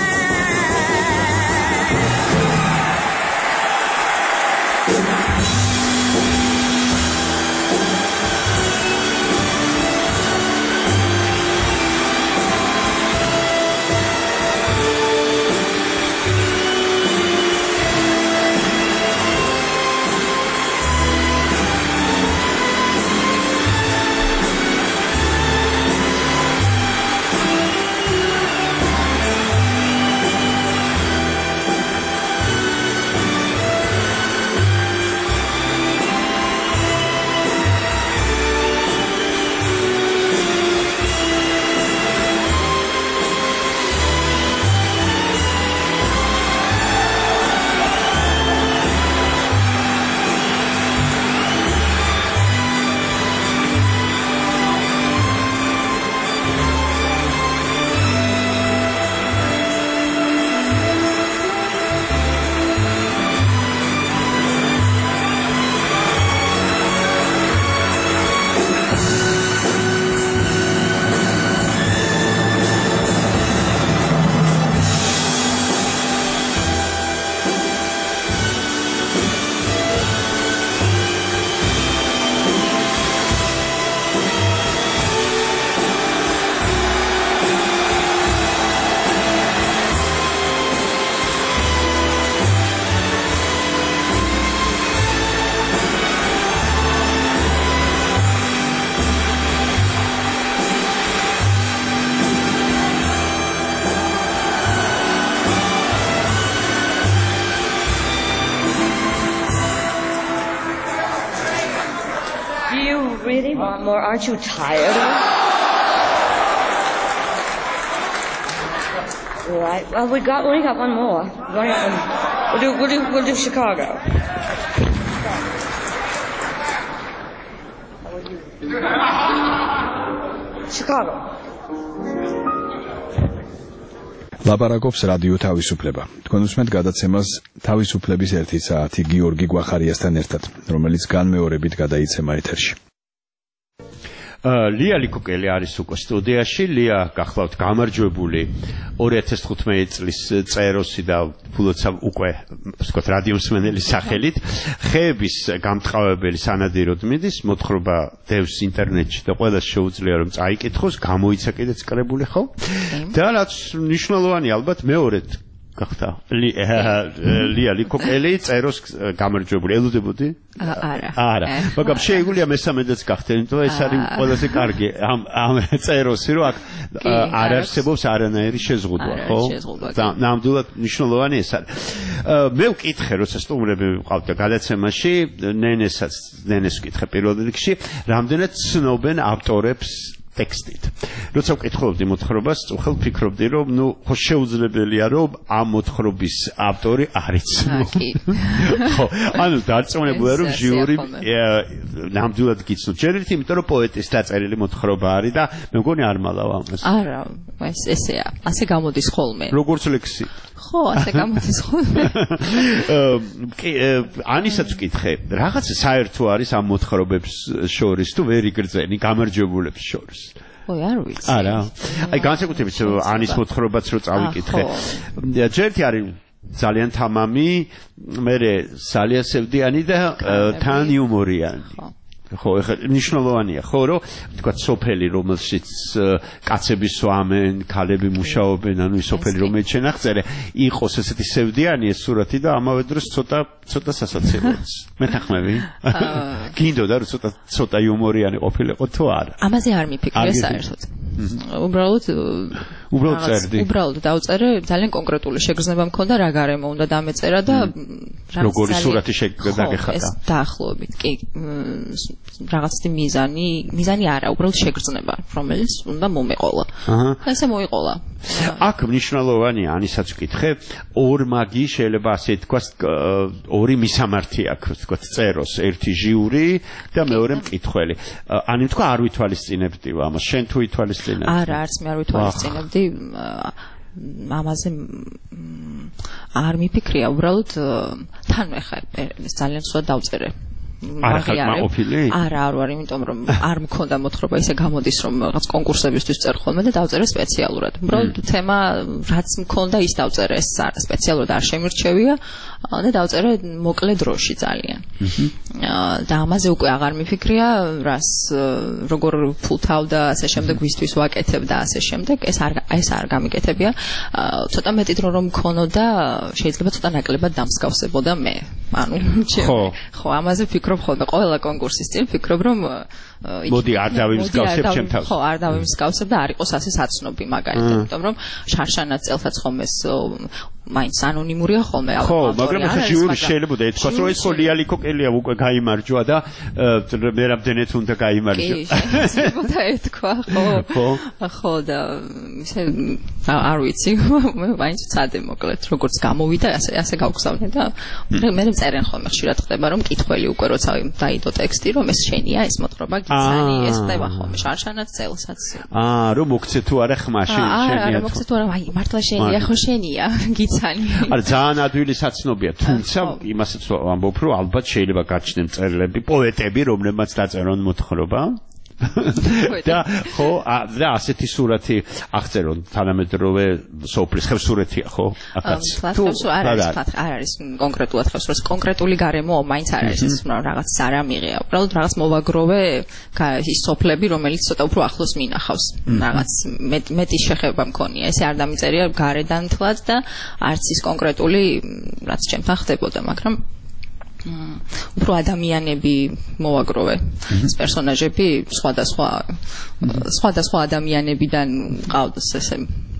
Do you really want more? Aren't you tired of it? All right. Well, we got we got one more. One, um, we'll do we'll do we'll do Chicago. Chicago. ლაპარაკობს რადიო თავისუფლება. თქვენ უსმენთ გადაცემას თავისუფლების ერთი საათი გიორგი გვახარიასთან ერთად, რომელიც განმეორებით გადაიცემა ეთერში. ლია ლიკუკელი არის უკვე სტუდიაში. ლია, გახლავთ გამარჯვებული ორი ათას თხუთმეტი წლის წეროსი და ფულოცავ უკვე ვთქვათ რადიო მსმენელის სახელით. ხეების გამტყავებელი სანადიროდ მიდის, მოთხრობა დევს ინტერნეტში და ყველას შეუძლია რომ წაიკითხოს, გამოიცა კიდეც კრებული ხო? და რაც მნიშვნელოვანი ალბათ მეორედ გახდა. ლია ლიკოკელი წეროს გამარჯვებული. ელოდებოდი? არა. არა. მაგრამ შეგვიძლია მესამედაც გახდე, იმიტომ ეს არის ყველაზე კარგი ამ ამ წეროსი, რომ აქ არ არსებობს არანაირი შეზღუდვა, ხო? და ნამდვილად მნიშვნელოვანი ეს არის. მე ვკითხე, როცა სტუმრები ვიყავდა გადაცემაში, ნენესაც ნენეს ვკითხე პირველ რიგში, რამდენად ცნობენ ავტორებს ტექსტით. როცა ვკითხულობდი მოთხრობას, უხელ ფიქრობდი, რომ ნუ ხო შეუძლებელია, რომ ამ მოთხრობის ავტორი არ იცნო. ხო, ანუ დარწმუნებულია, რომ ჟიური ნამდვილად გიცნობს. ჯერ ერთი, იმიტომ რომ პოეტის დაწერილი მოთხრობა არის და მე მგონი არ მალავ ამას. არა, ეს ესეა, ასე გამოდის ხოლმე. როგორც ლექსი. ხო, ასე გამოდის ხოლმე. კი, ანისაც ვკითხე, რაღაც საერთო არის ამ მოთხრობებს შორის თუ ვერ იგრძენი გამარჯვებულებს შორის. ой, არ ვიცი. არა. აი განსაკუთრებით ანის მოთხრობაც რო წავიკითხე. ჯერთი არის ძალიან თამამი, მერე სალიასევდიანი და თან იუმორიანი. ხო, ეხლა მნიშვნელოვანია, ხო, რომ თქვა სოფელი, რომელშიც კაცები სვამენ, ქალები მუშაობენ, ანუ ის სოფელი, რომელიც შენახწერე, იყოს ესეთი სევდიანი ეს სურათი და ამავე დროს ცოტა ცოტა სასაცილოც. მეთანხმები? გინდოდა რომ ცოტა ცოტა იუმორიანი ყოფილიყო თუ არა? ამაზე არ მიფიქრე საერთოდ. უბრალოდ უბრალოდ წერდი. უბრალოდ დავწერე, ძალიან კონკრეტული შეგრძნება მქონდა, რა გარემო უნდა დამეწერა და როგორი სურათი შეგდაგეხატა? ეს დაახლოებით, კი, რაღაც თი მიზანი, მიზანი არა, უბრალოდ შეგრძნება, რომელიც უნდა მომეყოლა. ესე მოიყოლა. აქ მნიშვნელოვანია, ანისაც ვკითხე, ორ მაგი შეიძლება ასე თქვას, ორი მისამართი აქვს, თქვა წეროს, ერთი ჟიური და მეორე მკითხველი. ანი თქვა არ ვითვალისწინებდი ამას, შენ თუ ვითვალისწინებდი? არა, არც მე არ ვითვალისწინებდი. ამაზე არ მიფიქრია, უბრალოდ თან მეხა ეს ძალიან სხვა დავწერე. არა ხალხმაყოფილი? არა, არ ვარ, იმიტომ რომ არ მქონდა მოთხრობა, ისე გამოდის რომ რაღაც კონკურსებისთვის წერ ხოლმე და დავწერე სპეციალურად. უბრალოდ თემა რაც მქონდა ის დავწერე, ეს არა სპეციალურად არ შემირჩევია და დავწერე მოკლე დროში ძალიან. და ამაზე უკვე აღარ მიფიქრია, რას როგორ ფულთავ და ასე შემდეგ ვისთვის ვაკეთებ და ასე შემდეგ, ეს არ ეს არ გამიკეთებია. ცოტა მეტი დრო რომ მქონოდა, შეიძლება ცოტა ნაკლებად დამსგავსებოდა მე. ანუ ხო, ხო, ამაზე ვფიქრობ ხოლმე ყველა კონკურსის წინ ვფიქრობ რომ მოდი არ დავიმსგავსებ ჩემ თავს. ხო, არ დავიმსგავსებ და არ იყოს ასე საცნობი მაგალითად, იმიტომ რომ შარშანაც წელსაც ხოლმე მაინც ანონიმურია ხოლმე. ხო, მაგრამ ეს ჟიური შეიძლება ეთქვას რომ ეს პოლიალიკო კელია უკვე გაიმარჯვა და მე რამდენიც უნდა გაიმარჯვა. კი, შეიძლება ეთქვა, ხო. ხო. ხო და ისე არ ვიცი, მე მაინც ვცადე მოკლედ, როგორც გამოვიდა, ასე ასე გავგზავნე და მე მე წერენ ხოლმე ხშირად ხდება რომ მკითხველი უკვე როცა დაიდო ტექსტი რომ ეს შენია, ეს მოთხრობა გიცანი, ეს ხდება ხოლმე შარშანაც წელსაც. აა, რომ მოგცე თუ არა ხმაში შენია. არა, მოგცე თუ არა, აი მართლა შენია, ხო შენია, გიცანი. არა, ძალიან ადვილი საცნობია, თუმცა იმასაც ვამბობ, რომ ალბათ შეიძლება გაჩნდნენ წერილები, პოეტები, რომლებმაც დაწერონ მოთხრობა. და ხო, და ასეთი სურათი აღწერონ თანამედროვე სოფლის ხევსურეთია, ხო? აქაც. თუ არ არის, არ არის კონკრეტულად ხევსურეთის კონკრეტული გარემო, მაინც არ არის, ის რაღაც არ ამიღია. უბრალოდ რაღაც მოვაგროვე ის სოფლები, რომელიც ცოტა უფრო ახლოს მინახავს. რაღაც მეტი შეხება მქონია. ესე არ დამიწერია გარედან თლად და არც ის კონკრეტული, რაც ჩემთან ხდებოდა, მაგრამ უფრო ადამიანები მოვაგროვე. ეს პერსონაჟები სხვადასხვა სხვადასხვა ადამიანებიდან ყავდეს ესე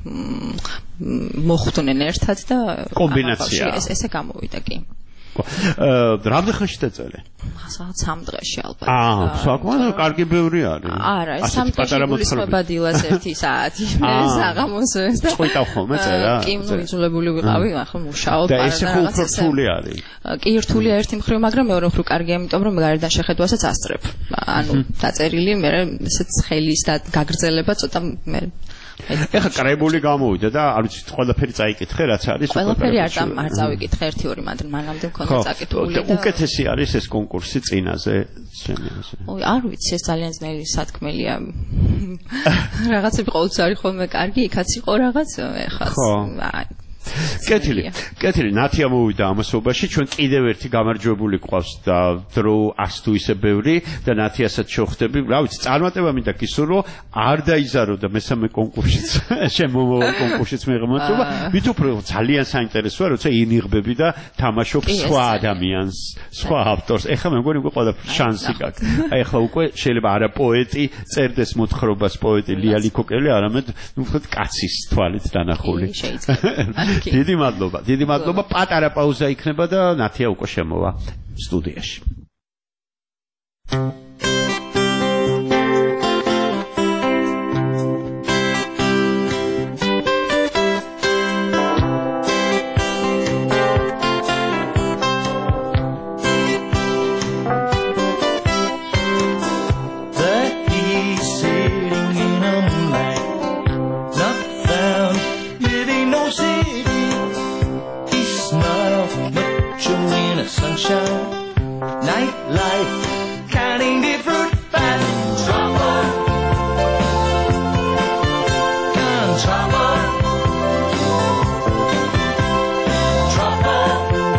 მოხვდნენ ერთად და კომბინაცია. ეს ესე გამოვიდა კი. რამდენ ხანში დაწერე? სამ დღეში ალბათ. აა, საკმაოდ კარგი ბევრი არის. არა, ეს სამ დღეში გულისხმობა დილას ერთი საათი. მე საღამოს ეს და წყვიტავ ხოლმე წერა. კი, ნუ იძულებული ვიყავი, ახლა მუშაობ და ესე ხო უფრო რთული არის. კი, რთულია ერთი მხრივ, მაგრამ მეორე მხრივ კარგია, იმიტომ რომ გარედან შეხედვასაც ასწრებ. ანუ დაწერილი მე ესეც ხელის და გაგრძელება ცოტა მე ეხა კრებული გამოვიდა და არ ვიცი ყველაფერი წაიკითხე რაც არის ყველაფერი არ არ წავიკითხე ერთი ორი მანამდე მქონდა წაკითხული და უკეთესი არის ეს კონკურსი წინაზე შემიაზე. ой, არ ვიცი, ეს ძალიან ძნელი სათქმელია. რაღაცები ყოველთვის არის ხოლმე კარგი, იქაც იყო რაღაც ეხა კეთილი, კეთილი, ნათია მოვიდა ამასობაში, ჩვენ კიდევ ერთი გამარჯვებული გვყავს და დრო ასთუ ისე ბევრი და ნათიასაც შევხვდები. რა ვიცი, წარმატება მინდა გისურვო, არ დაიზარო და მესამე კონკურსშიც, შემომავალ კონკურსშიც მიღმართობა. მით უფრო ძალიან საინტერესოა, როცა ინიღბები და თამაშობ სხვა ადამიანს, სხვა ავტორს. ეხლა მე მგონი უკვე ყველა შანსი გაქვს. აი ეხლა უკვე შეიძლება არა პოეტი წერდეს მოთხრობას პოეტი ლია ლიქოკელი, არამედ უფრო კაცის თვალით დანახული. დიდი მადლობა, დიდი მადლობა. პატარა პაუზა იქნება და ნათია უკვე შემოვა სტუდიაში. Nightlife, counting the fruit bat, trouble, gun trouble, trouble.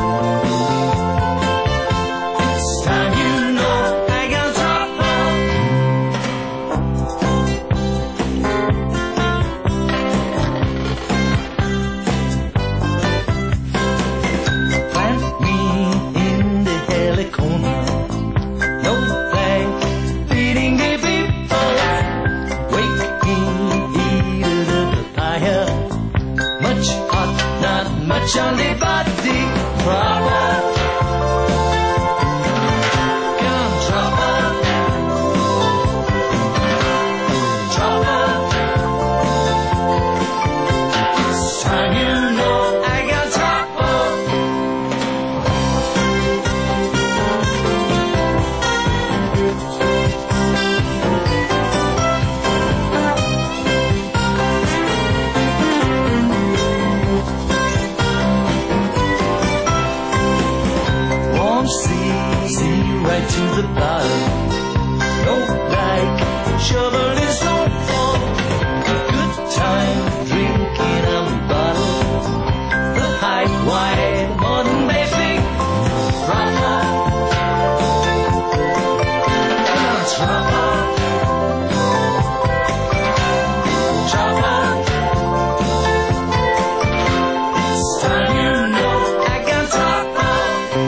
It's time you know I got trouble. Plant me in the helicopter. No thank, feeding the people. Wake me, heated of the fire. Much hot, not much on the body. Trouble, gun trouble, trouble. It's time you know I got trouble. Warm sea, sea right to the bottom. No like shoveling so far. Good time drinking on the bottle. The high white modern baby. Trouble, trouble, trouble. It's time you know I got trouble.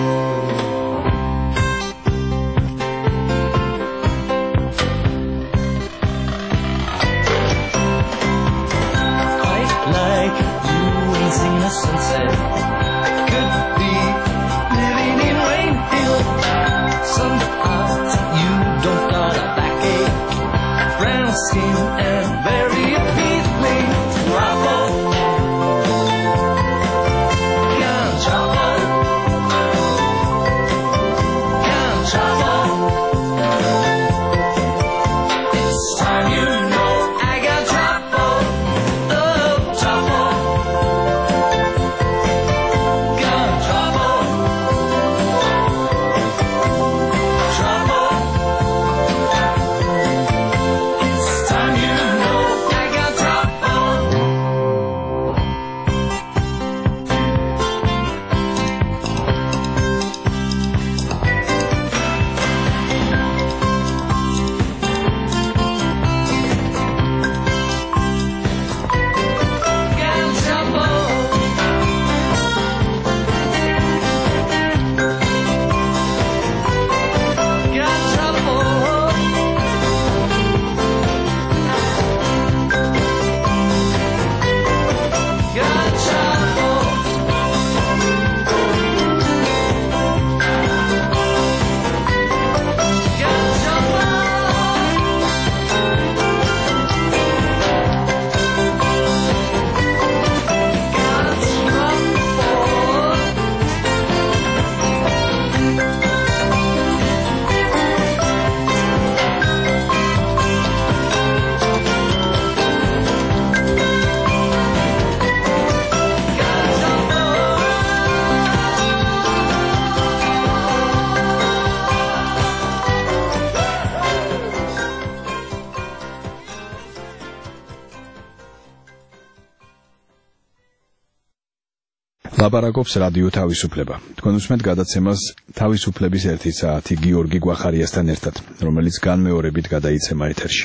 Quite like you ain't seen the sunset. Could be living in Rainhill. Somehow you don't got a backache. Brown skin and very appealing. Trouble, gun trouble, gun trouble. It's time you know I got trouble. Oh, trouble, gun trouble, trouble. It's time you know ლაპარაკობს რადიო თავისუფლება. თქვენ უსმენთ გადაცემას თავისუფლების ერთი საათი გიორგი გვახარიასთან ერთად, რომელიც განმეორებით გადაიცემა ეთერში.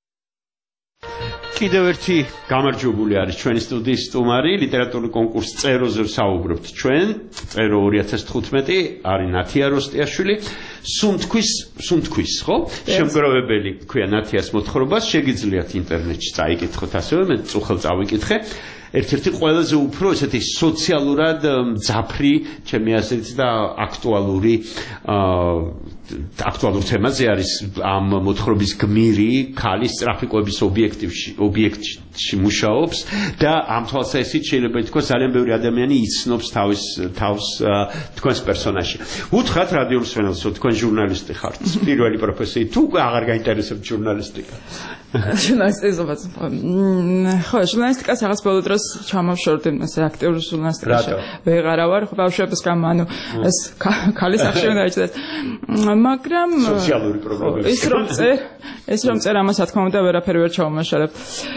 კიდევ ერთი გამარჯვებული არის ჩვენი სტუდიის სტუმარი, ლიტერატურული კონკურსის წეროზე საუბრობთ ჩვენ, წერო ორი ათას თხუთმეტი, არის ნათია როსტიაშვილი, სუნთქვის, სუნთქვის, ხო? შემგროვებელი ქვია ნათიას მოთხრობას, შეგიძლიათ ინტერნეტში წაიკითხოთ ასევე, მე წუხელ წავიკითხე. ერთ-ერთი ყველაზე უფრო ესეთი სოციალურად მძაფრი, ჩემი აზრით და აქტუალური აქტუალურ თემაზე არის ამ მოთხრობის გმირი, ქალის ტრაფიკოების ობიექტივში, ობიექტში მუშაობს და ამ თვალსაზრისით შეიძლება ითქვას ძალიან ბევრი ადამიანი იცნობს თავის თავს თქვენს პერსონაჟში. უთხრათ რადიო მსმენელსო, თქვენ ჟურნალისტი ხართ, პირველი პროფესიით თუ აღარ გაინტერესებთ ჟურნალისტიკა? ჟურნალისტიკაც ხო, ჟურნალისტიკას რაღაც ბოლო დროს ჩამოვშორდი, ესე აქტიური ჟურნალისტიკაში ვეღარა ვარ, ხო ბავშვების გამო, ანუ ეს ქალის სახში უნდა ეჭდეს. მაგრამ სოციალური პრობლემები. ის რომ წერ, ეს რომ წერ ამას რა თქმა უნდა ვერაფერი ვერ ჩავმაშალებ.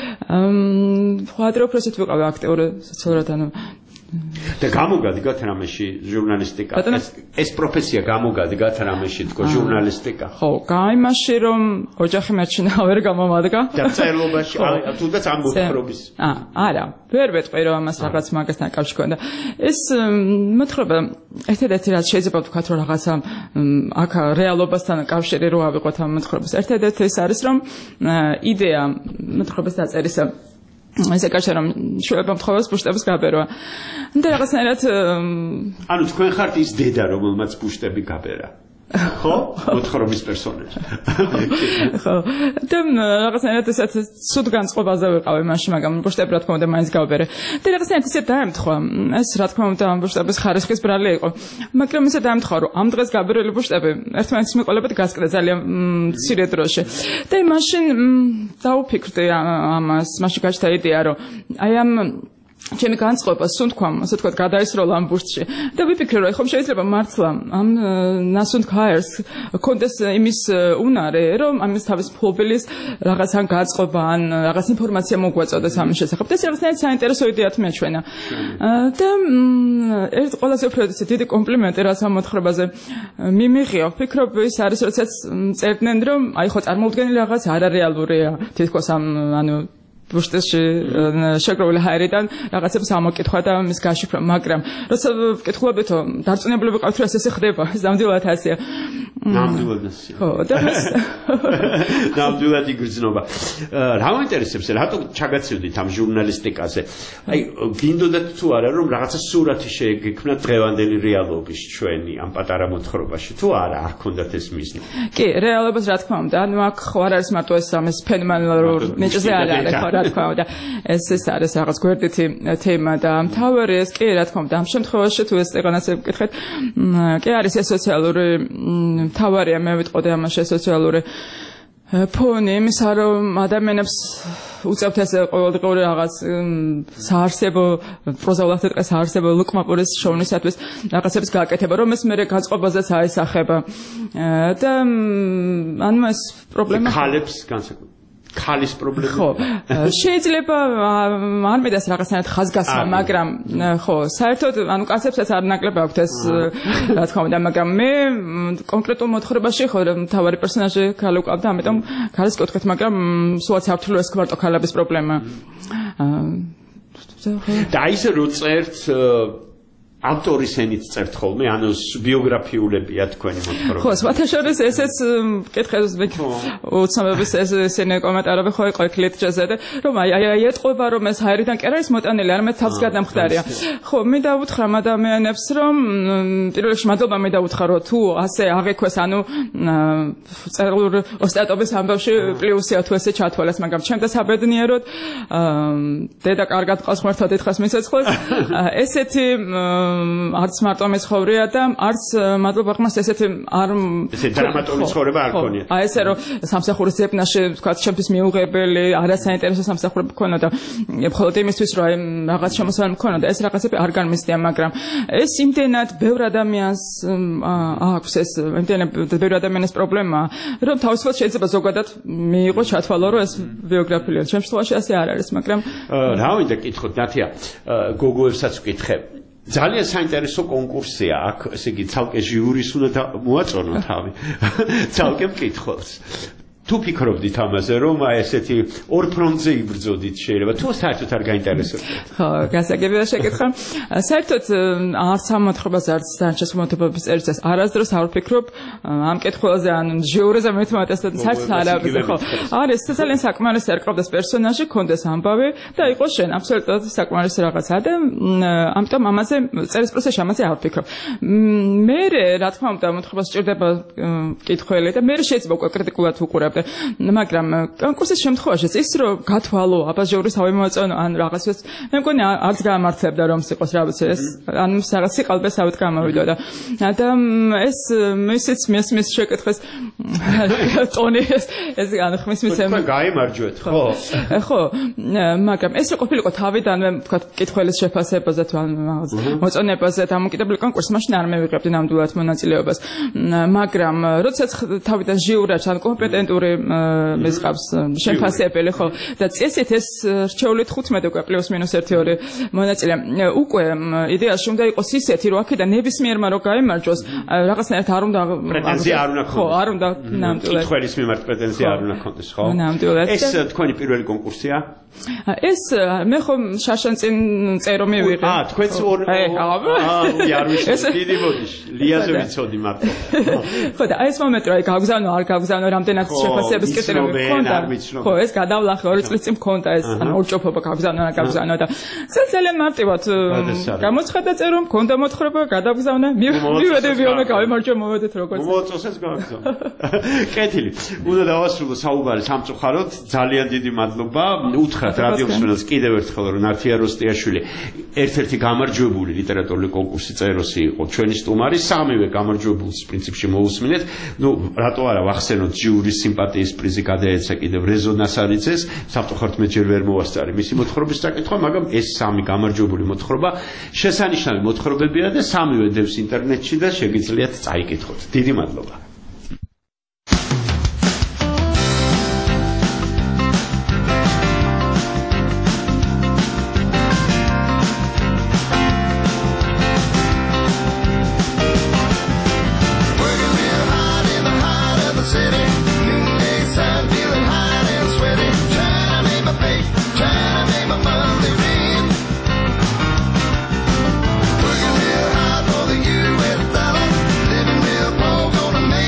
ხო ადრე უფრო ისეთ ვიყავი აქტიური სოციალურად, ანუ და გამოგადგათ რამეში ჟურნალისტიკა. ეს პროფესია გამოგადგათ რამეში თქო ჟურნალისტიკა. ხო, გამიმაში რომ ოჯახი მეჩინა ვერ გამომადგა. და წერლობაში, თუნდაც ამ მოთხრობის. აა, არა, ვერ ვეტყვი რომ ამას რაღაც მაგასთან კავშირი ქონდა. ეს მოთხრობა ერთადერთი რაც შეიძლება ვთქვათ რომ რაღაცა აქ რეალობასთან კავშირი რო ავიღოთ ამ მოთხრობას. ერთადერთი ეს არის რომ იდეა მოთხრობის დაწერისა ესე კავშირი რომ შეიძლება მოთხრობას ბუშტების გაბერვა. და რაღაცნაირად ანუ თქვენ ხართ ის დედა რომელმაც ბუშტები გაბერა. ხო? მოთხრობის პერსონაჟი. ხო. და რაღაცნაირად ესეც სულ განწყობაზე ვიყავი მაშინ, მაგრამ ბუშტები რა თქმა უნდა მაინც გავბერე. და რაღაცნაირად ისე დაემთხვა. ეს რა თქმა უნდა ამ ბუშტების ხარისხის ბრალი იყო. მაგრამ ისე დაემთხვა რომ ამ დღეს გაბერილი ბუშტები ერთმანეთს მიყოლებად გასკდა ძალიან მცირე დროში. და მაშინ დავფიქრდი ამას, მაშინ გაჩნდა იდეა რომ აი ამ ჩემი განწყობა სუნთქვამ, ასე ვთქვათ, გადაისროლა ამ ბურთში და ვიფიქრე, რომ ხომ შეიძლება მართლა ამ ნასუნთქაერს კონდეს იმის უნარი, რომ ამის თავის ფობილის რაღაცან განწყობა ან რაღაც ინფორმაცია მოგვაწოდეს ამის შესახებ. და ეს რაღაცნაირად საინტერესო იდეათ მეჩვენა. და ერთ ყველაზე უფრო დიდი კომპლიმენტი რაც ამ მოთხრობაზე მიმიღია, ვფიქრობ ის არის, როდესაც წერდნენ, რომ აი ხო წარმოუდგენელი რაღაც არარეალურია, თითქოს ამ ანუ ბუშტში შეგროვილი ჰაერიდან რაღაცებს ამოკითხვა და მის გაშიფრვა, მაგრამ როცა ვკითხულობითო დარწმუნებული ვიყავით რომ ეს ხდება, ეს ნამდვილად ასეა. ნამდვილად ასეა. ხო, და ნამდვილად იგრძნობა. რა მოინტერესებს, რატო ჩაგაცივდით ამ ჟურნალისტიკაზე? აი, გინდოდათ თუ არა რომ რაღაცა სურათი შეეგექმნათ დღევანდელი რეალობის ჩვენი ამ პატარა მოთხრობაში, თუ არა, არ ქონდათ ეს მიზნი? კი, რეალობას რა თქმა უნდა, ანუ აქ ხო არ არის მარტო ეს ამის ფენომენალურ ნიჭზე არ არის, ხო რა თქმა უნდა, ეს ეს არის რაღაც გვერდითი თემა და მთავარი ეს კი რა თქმა უნდა, ამ შემთხვევაში თუ ეს ეყანას ეკითხეთ, კი არის ეს სოციალური მთავარია, მე ვიტყოდი ამაში სოციალური ფონი, იმისა რომ ადამიანებს უწევთ ეს ყოველდღიური რაღაც საარსებო პროზაულად ეთყეს საარსებო ლუკმაპურის შოვნისათვის რაღაცების გაკეთება, რომ ეს მერე განწყობაზეც აისახება და ანუ ეს პრობლემა ხალებს განსაკუთრებით ქალის პრობლემა. ხო, შეიძლება არ მედეს რაღაცნაირად ხაზგასმა, მაგრამ ხო, საერთოდ ანუ კაცებსაც არ ნაკლებია აქვთ ეს რა თქმა უნდა, მაგრამ მე კონკრეტულ მოთხრობაში ხო მთავარი პერსონაჟი ქალი ვყავდა, ამიტომ ქალის კითხეთ, მაგრამ სულაც არ ვთვლი ეს მარტო ქალების პრობლემა. და ისე რო წერთ ავტორის ენით წერთ ხოლმე, ანუ ბიოგრაფიულებია თქვენი მოთხრობა. ხო, სხვათა შორის ესეც მკითხეს უცნობების ესენი კომენტარები ხო იყო ეკლიტჭეზე და რომ აი აი ეტყობა რომ ეს ჰაერიდან კი არის მოტანილი, არამედ თავს გადამხდარია. ხო, მე დავუთხრა ამ ადამიანებს რომ პირველ რიგში მადლობა მე დავუთხრა რომ თუ ასე აღექვეს, ანუ წერილურ ოსტატობის ამბავში პლუსია თუ ესე ჩათვალეს, მაგრამ ჩემს საბედნიეროდ დედა კარგად ყავს ღმერთად ითხას მისეცხლოს. ესეთი არც მარტო მეცხოვრია და არც მადლობა ღმერთს ესეთი არ ესე დრამატული ცხოვრება არ ქონია. აი ესე რომ სამსახურის ზეპნაში თქვა ჩემთვის მიუღებელი არასაინტერესო სამსახურები ქონა და მხოლოდ იმისთვის რომ აი რაღაც შემოსავალი მქონა და ეს რაღაცები არ განმისდია, მაგრამ ეს იმდენად ბევრ ადამიანს აქვს ეს იმდენად ბევრ ადამიანის პრობლემაა, რომ თავისუფლად შეიძლება ზოგადად მიიღო ჩათვალო რომ ეს ბიოგრაფია. ჩემ შემთხვევაში ასე არ არის, მაგრამ რა მინდა კითხოთ ნათია, გოგოებსაც ვკითხე. ძალიან საინტერესო კონკურსია აქ, ესე იგი, ცალკე ჟიურის უნდა მოაწონო თავი. ცალკე მკითხველს. თუ ფიქრობდით ამაზე, რომ აი ესეთი ორ ფრონტზე იბრძოდით შეიძლება, თუ საერთოდ არ გაინტერესებდეთ? ხო, გასაგებია შეკითხვა. საერთოდ არც ამ მოთხრობაზე, არც დანარჩენ მოთხრობების წერილს არასდროს არ ვფიქრობ ამ კითხველზე, ან ჟიურიზე მეთმატესთან საერთოდ არ არის, ხო. არის ძალიან საკმარისი ერკრავდეს პერსონაჟი, კონდეს ამბავი და იყოს შენ აბსოლუტურად საკმარისი რაღაცა და ამიტომ ამაზე წერის პროცესში ამაზე არ ვფიქრობ. მე რა თქმა უნდა მოთხრობა სჭირდება კითხველი და მე შეიძლება უკვე კრიტიკულად უყურებ მაგრამ კონკურსის შემთხვევაშიც ის რომ გათვალო აბა ჟიურის თავი მოაწონო ან რაღაცას მე მგონი არც გაამართლებდა რომ სიყოს რა ვიცი ეს ან რაღაც სიყალბესავით გამოვიდოდა და ეს მისიც მის შეკითხეს ტონი ეს ეს ანუ ხმის მისემ გაიმარჯვეთ ხო ხო მაგრამ ეს რო ყოფილიყო თავიდანვე თქვა კითხველის შეფასებაზე თუ ან მოწონებაზე დამოკიდებული კონკურსი მაშინ არ მევიღებდი ნამდვილად მონაწილეობას მაგრამ როდესაც თავიდან ჟიურა ჩან კომპეტენტური მესყავს შეფასებელი ხო და წესით ეს რჩეული თხუთმეტი უკვე პლუს მინუს ერთი ორი მონაწილე უკვე იდეაში უნდა იყოს ისეთი რომ აქედან ნებისმიერმა რო გაიმარჯვოს რაღაცნაირად არ უნდა პრეტენზია არ უნდა ხო არ უნდა ნამდვილად კითხველის მიმართ პრეტენზია არ უნდა ქონდეს ხო ნამდვილად ეს თქვენი პირველი კონკურსია ეს მე ხომ შაშანწინ წერო მივიღე აა თქვენც ორ აა არ ვიცი დიდი ბოდიში ლიაზე ვიცოდი მარტო ხო და ეს მომენტი რა გავგზავნო არ გავგზავნო რამდენად შეფასების კრიტერიუმი მქონდა ხო ეს გადავლახე ორი წლის წინ მქონდა ეს ან ორჭოფობა გავგზავნო ან გავგზავნო და ძალიან მარტივად გამოცხადა წერო მქონდა მოთხრობა გადავგზავნე მივედე ვიომე გავიმარჯვე მოვედეთ როგორც მოწოს ეს გავგზავნე კეთილი უნდა დავასრულო საუბარი სამწუხაროდ ძალიან დიდი მადლობა უთხრათ რადიომსმენელს კიდევ ერთხელ რომ ნართია როსტიაშვილი ერთ-ერთი გამარჯვებული ლიტერატურული კონკურსი წეროსი იყო ჩვენი სტუმარი სამივე გამარჯვებულს პრინციპში მოусმინეთ ნუ რატო არა ვახსენოთ ჟიურის სიმპათიის პრიზი გადაეცა კიდევ რეზო ნასარიძეს საფრთხოთ მე ჯერ ვერ მოვასწარი მისი მოთხრობის წაკითხვა მაგრამ ეს სამი გამარჯვებული მოთხრობა შესანიშნავი მოთხრობებია და სამივე დევს ინტერნეტში და შეგიძლიათ წაიკითხოთ დიდი მადლობა Gonna make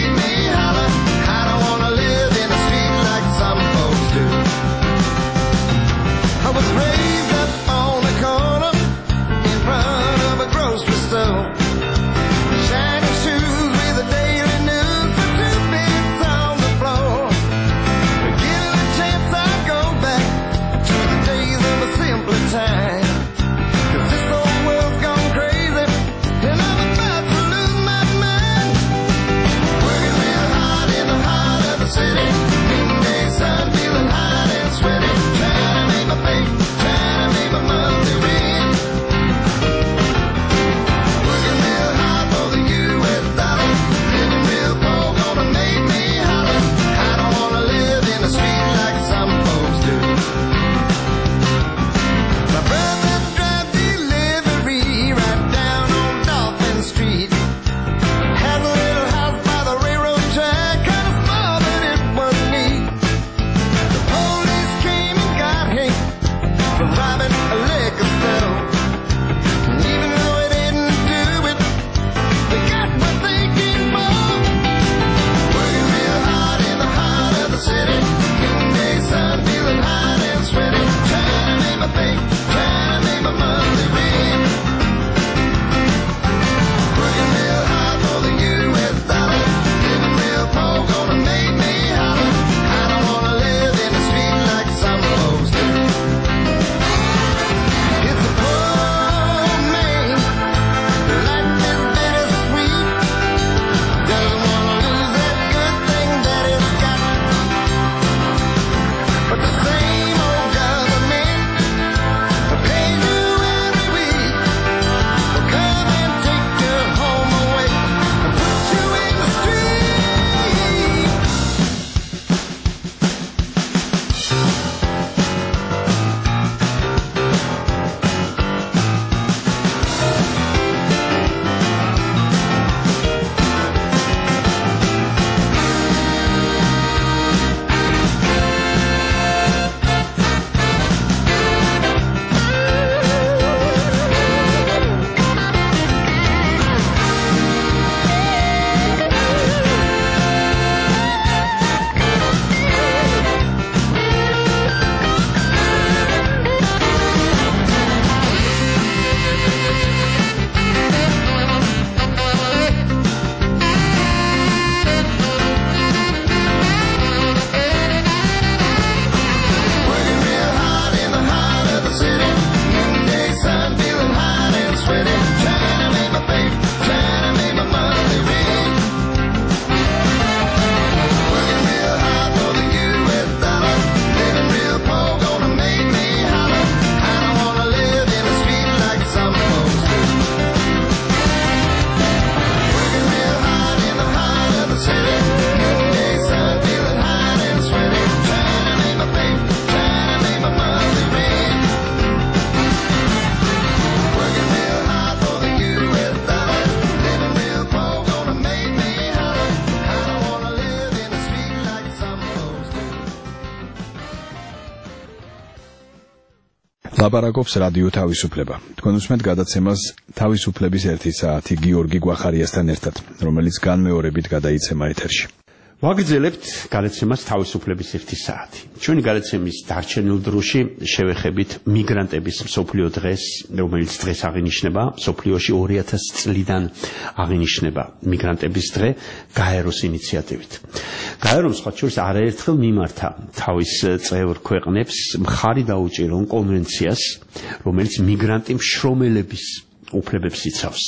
ლაპარაკობს რადიო თავისუფლება. თქვენ უსმენთ გადაცემას თავისუფლების ერთი საათი გიორგი გვახარიასთან ერთად, რომელიც განმეორებით გადაიცემა ეთერში. ვაგრძელებთ გადაცემას თავისუფლების ერთი საათი. ჩვენი გადაცემის დარჩენილ დროში შევეხებით მიგრანტების მსოფლიო დღეს, რომელიც დღეს აღინიშნება, მსოფლიოში ორი ათასი წლიდან აღინიშნება მიგრანტების დღე გაეროს ინიციატივით. გაერომ სხვა შორის არაერთხელ მიმართა თავის წევრ ქვეყნებს მხარი დაუჭირონ კონვენციას, რომელიც მიგრანტი მშრომელების უფლებებს იცავს.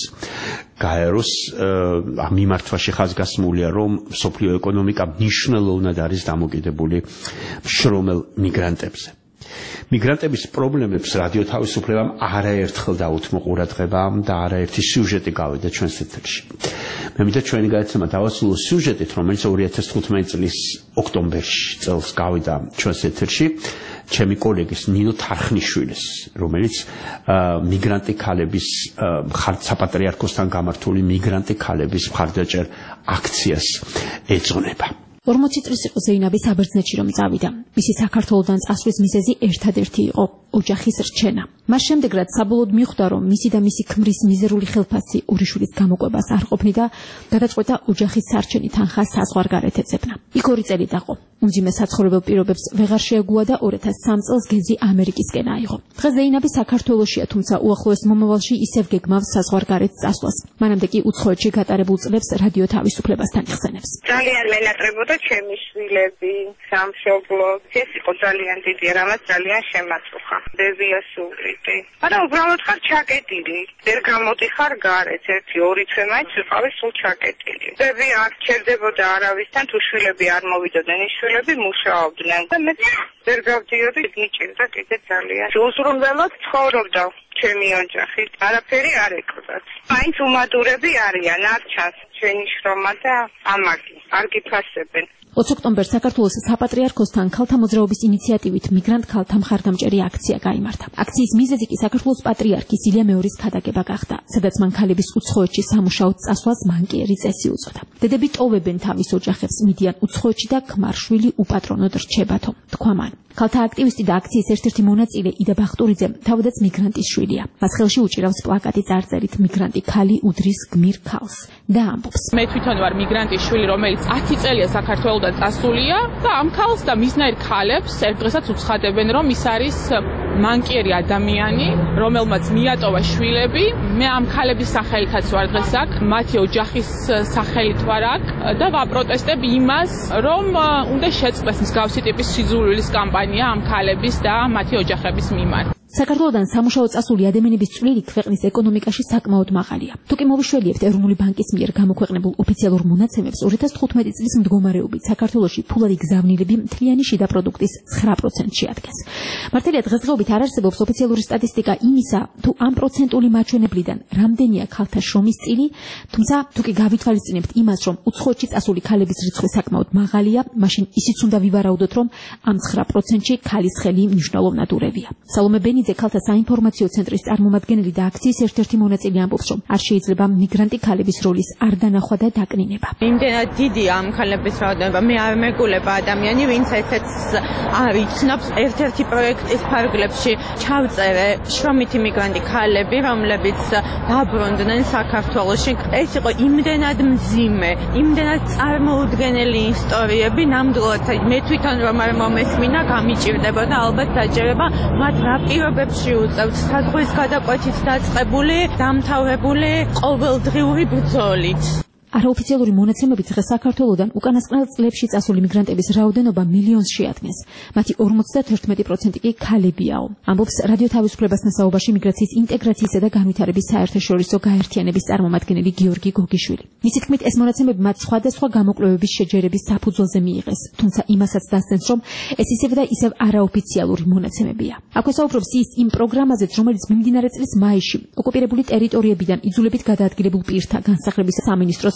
გაეროს მიმართვაში ხაზგასმულია, რომ მსოფლიო ეკონომიკა მნიშვნელოვნად არის დამოკიდებული მშრომელ მიგრანტებზე. მიგრანტების პრობლემებს რადიო თავისუფლებამ არაერთხელ დაუთმო ყურადღება და არაერთი სიუჟეტი გავიდა ჩვენს ეთერში. მე მინდა ჩვენი გადაცემა დავასრულო სიუჟეტით, რომელიც ორი ათასი თხუთმეტი წლის ოქტომბერში წელს გავიდა ჩვენს ეთერში. ჩემი კოლეგის ნინო თარხნიშვილის, რომელიც მიგრანტი ქალების საპატრიარქოსთან გამართული მიგრანტი ქალების მხარდაჭერ აქციას ეძღვნება. ორმოცი წლის იყო ზეინაბი საბერძნეთში რომ წავიდა. მისი საქართველოდან წასვლის მიზეზი ერთადერთი იყო ოჯახის რჩენა. მას შემდეგ რაც საბოლოოდ მიხვდა რომ მისი და მისი ქმრის მიზერული ხელფასი ორი შვილის გამოყვებას არ ყოფნიდა, გადაწყვეტა ოჯახის სარჩენი თანხა საზღვარგარეთ ეძებნა. იქ ორი წელი დაყო. უმძიმე საცხოვრებელ პირობებს ვეღარ შეეგუა და ორი ათას სამი წელს გეზი ამერიკისკენ აიღო. დღეს ზეინაბი საქართველოშია, თუმცა უახლოეს მომავალში ისევ გეგმავს საზღვარგარეთ წასვლას. მანამდე კი უცხოეთში გატარებულ წლებს რადიო თავისუფლებასთან იხსენებს. ძალიან მენატრებოდა ჩემი შვილები, სამშობლო. ეს იყო ძალიან დიდი, რამაც ძალიან შემაწუხა. დევიას უვრიტი. მაგრამ უბრალოდ ხარ ჩაკეტილი. ვერ გამოდიხარ გარეთ, ერთი ორი თვე მაინც ვიყავი სულ ჩაკეტილი. დევი არ ჩერდებოდა არავისთან, თუ შვილები არ მოვიდოდნენ, ის შვილები მუშაობდნენ. და მე ვერ გავდიოდი, მიჭირდა კიდე ძალიან. უზრუნველად ცხოვრობდა ჩემი ოჯახი. არაფერი არ ეკვრათ. მაინც უმადურები არიან, არ ჩანს ჩვენი შრომა და ამაგი. არ გიფასებენ. ოცი ოქტომბერს საქართველოს საპატრიარქოსთან ქალთა მოძრაობის ინიციატივით მიგრანტ ქალთა მხარდამჭერი აქცია გაიმართა. აქციის მიზეზი კი საქართველოს პატრიარქის ილია მეორის ქადაგება გახდა, სადაც მან ქალების უცხოეთში სამუშაოდ წასვლას მანკიერი წესი უწოდა. დედები ტოვებენ თავის ოჯახებს, მიდიან უცხოეთში და ქმარშვილი უპატრონოდ რჩებათო, თქვა მან. ქალთა აქტივისტი და აქციის ერთ-ერთი მონაწილე იდა ბახტურიძე თავადაც მიგრანტის შვილია. მას ხელში უჭირავს პლაკატი წარწერით მიგრანტი ქალი უდრის გმირ ქალს და ამბობს: მე თვითონ ვარ მიგრანტის შვილი, რომელიც ათი წელია საქართველოდან წასულია და ამ ქალს და მისნაირ ქალებს ერთ დღესაც უცხადებენ, რომ ის არის მანკიერი ადამიანი, რომელმაც მიატოვა შვილები. მე ამ ქალების სახელითაც ვარ დღეს აქ, მათი ოჯახის სახელით ვარ აქ და ვაპროტესტებ იმას, რომ უნდა შეწყდეს მსგავსი ტიპის სიძულვილის კამპანია ამ ქალების და მათი ოჯახების მიმართ. საქართველოდან სამუშაო წასული ადამიანების წვლილი ქვეყნის ეკონომიკაში საკმაოდ მაღალია. თუკი მოვიშველიებთ ეროვნული ბანკის მიერ გამოქვეყნებულ ოფიციალურ მონაცემებს, ორი ათას თხუთმეტი წლის მდგომარეობით საქართველოში ფულადი გზავნილები მთლიანი შიდა პროდუქტის ცხრა პროცენტში ადგეს. მართალია დღესდღეობით არ არსებობს ოფიციალური სტატისტიკა იმისა, თუ ამ პროცენტული მაჩვენებლიდან რამდენია ქალთა შრომის წილი, თუმცა თუკი გავითვალისწინებთ იმას, რომ უცხოეთში წასული ქალების რიცხვი საკმაოდ მაღალია, მაშინ ისიც უნდა ვივარაუდოთ, რომ ამ ცხრა პროცენტში ქალის ხელი მნიშვნელოვნად ურევია. სალომე ბენიძე ქალთა საინფორმაციო ცენტრის წარმომადგენელი და აქციის ერთ-ერთი მონაწილე ამბობს, რომ არ შეიძლება მიგრანტი ქალების როლის არ დანახვა და დაკნინება. იმდენად დიდია ამ ქალების რაოდენობა, მე არ მეგულება ადამიანი, ვინც ესეც არ იცნობს. ერთ-ერთი პროექტის ფარგლებში ჩავწერე შრომითი მიგრანტი ქალები, რომლებიც დაბრუნდნენ საქართველოში. ეს იყო იმდენად მძიმე, იმდენად წარმოუდგენელი ისტორიები, ნამდვილად მე თვითონ რომ არ მომესმინა, გამიჭირდებოდა ალბათ დაჯერება მათ რა პირობებში უწევთ საზღვრის გადაკვეთით დაწყებული, დამთავრებული ყოველდღიური ბრძოლით. არაოფიციალური მონაცემებით დღეს საქართველოდან უკანასკნელ წლებში წასული მიგრანტების რაოდენობა მილიონს შეადგენს. მათი ორმოცდათერთმეტი პროცენტი კი ქალებიაო. ამბობს რადიო თავისუფლებასთან საუბარში მიგრაციის ინტეგრაციისა და განვითარების საერთაშორისო გაერთიანების წარმომადგენელი გიორგი გოგიშვილი. მისი თქმით, ეს მონაცემები მათ სხვადასხვა გამოკვლევების შეჯერების საფუძველზე მიიღეს, თუმცა იმასაც დასცენს, რომ ეს ისევ და ისევ არაოფიციალური მონაცემებია. აქვე საუბრობს ის იმ პროგრამაზეც, რომელიც მიმდინარე წლის მაისში ოკუპირებული ტერიტორიებიდან იძულებით გადაადგილებულ პირთა განსახლების სამინისტროს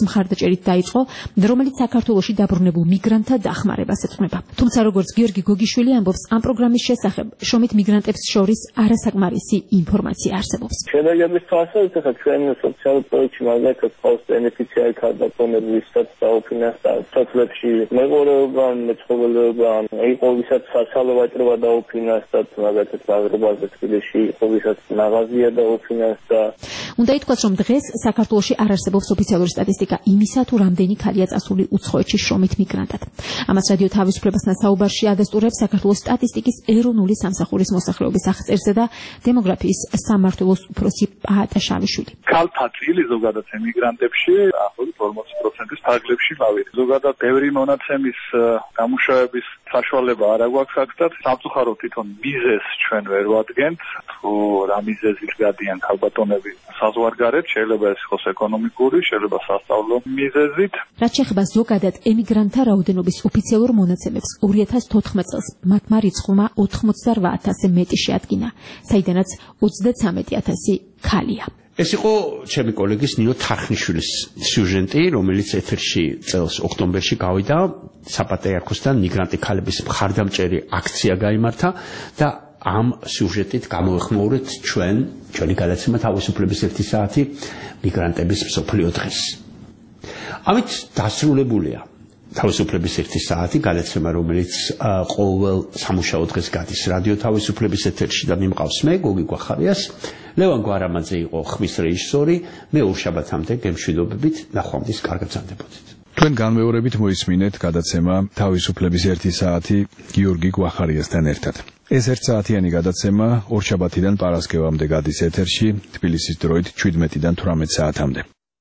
მხარდაჭერით დაიწყო, რომელიც საქართველოში დაბრუნებულ მიგრანტთა დახმარებას ეძღვნება. თუმცა როგორც გიორგი გოგიშვილი ამბობს, ამ პროგრამის შესახებ შრომით მიგრანტებს შორის არასაკმარისი ინფორმაცია არსებობს. შედეგების თვალსაზრისით ახლა ჩვენ სოციალურ პროექტში მაგალითად ყავს ბენეფიციარი ქალბატონები, ვისაც დაუფინანსდა სოციალებში მეღორეობა, მეცხოველეობა, იყო ვისაც სასალო ვაჭრობა დაუფინანსდა, მაგალითად მაღრიბაზე თბილისში იყო ვისაც მაღაზია დაუფინანსდა. უნდა ითქვას, რომ დღეს საქართველოში არ არსებობს ოფიციალური სტატისტიკა იმისა, თუ რამდენი ქალია წასული უცხოეთში შრომით მიგრანტად. ამას რადიო თავისუფლებასთან საუბარში ადასტურებს საქართველოს სტატისტიკის ეროვნული სამსახურის მოსახლეობის აღწერსა და დემოგრაფიის სამმართველოს უფროსი პაატა შავიშვილი. ქალთა წილი ზოგადად ემიგრანტებში ახლობით ორმოცი პროცენტის ფარგლებში გავიდა. ზოგადად ბევრი მონაცემის გამუშავების საშუალება არ აქვს აქ და სამწუხაროდ თვითონ მიზეზს ჩვენ ვერ ვადგენთ, თუ რა მიზეზით გადიან ქალბატონები საზღვარგარეთ, შეიძლება ეს იყოს ეკონომიკური, შეიძლება სასწავლო მიზეზით. რაც შეეხება ზოგადად ემიგრანტთა რაოდენობის ოფიციალურ მონაცემებს, ორი ათას თოთხმეტ წელს მათმა რიცხვმა ოცდაოთხ ათასზე მეტი შეადგინა, საიდანაც ოცდაცამეტ ათასი ქალია. ეს იყო ჩემი კოლეგის ნინო თარხნიშვილის სიუჟეტი, რომელიც ეთერში წელს ოქტომბერში გავიდა. საპატრიარქოსთან მიგრანტი ქალების მხარდამჭერი აქცია გაიმართა და ამ სიუჟეტით გამოვეხმაურეთ ჩვენ ჩვენი გადაცემა თავისუფლების ერთი საათი მიგრანტების მსოფლიო დღეს. ამით დასრულებულია თავისუფლების ერთი საათი გადაცემა, რომელიც ყოველ სამუშაო დღეს გადის რადიო თავისუფლების ეთერში და მიმყავს მე გოგი გვახარიას. ლევან გვარამაძე იყო ხმის რეჟისორი, მე ორშაბათამდე გემშვიდობებით, ნახვამდის კარგ გრძანდებოდეთ. თქვენ განმეორებით მოისმინეთ გადაცემა თავისუფლების ერთი საათი გიორგი გვახარიასთან ერთად. ეს ერთ საათიანი გადაცემა ორშაბათიდან პარასკევამდე გადის ეთერში, თბილისის დროით შვიდმეტიდან თვრამეტ საათამდე.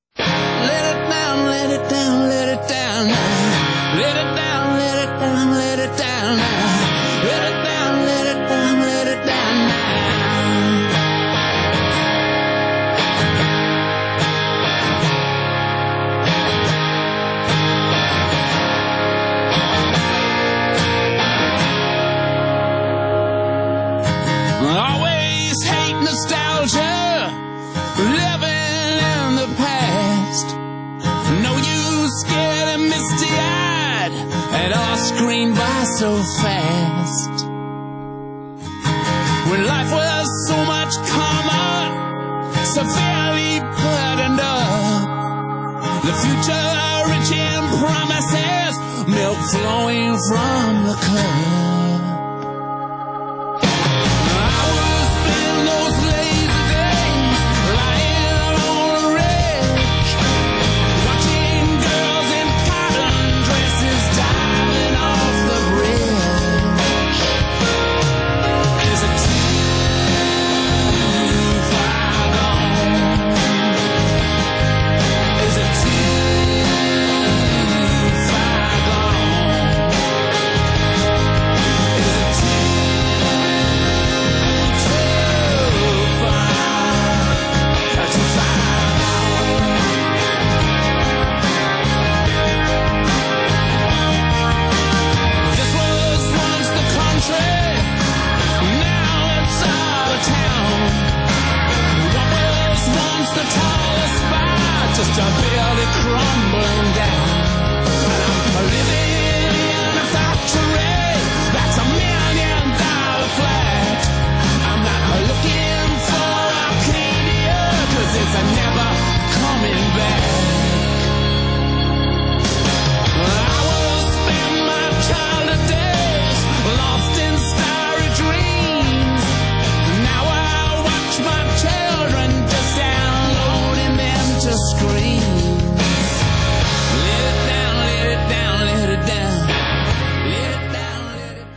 Always hate nostalgia, living in the past. No use getting misty-eyed and all screamed by so fast. When life was so much calmer, severely burdened up, the future rich in promises, milk flowing from the cup.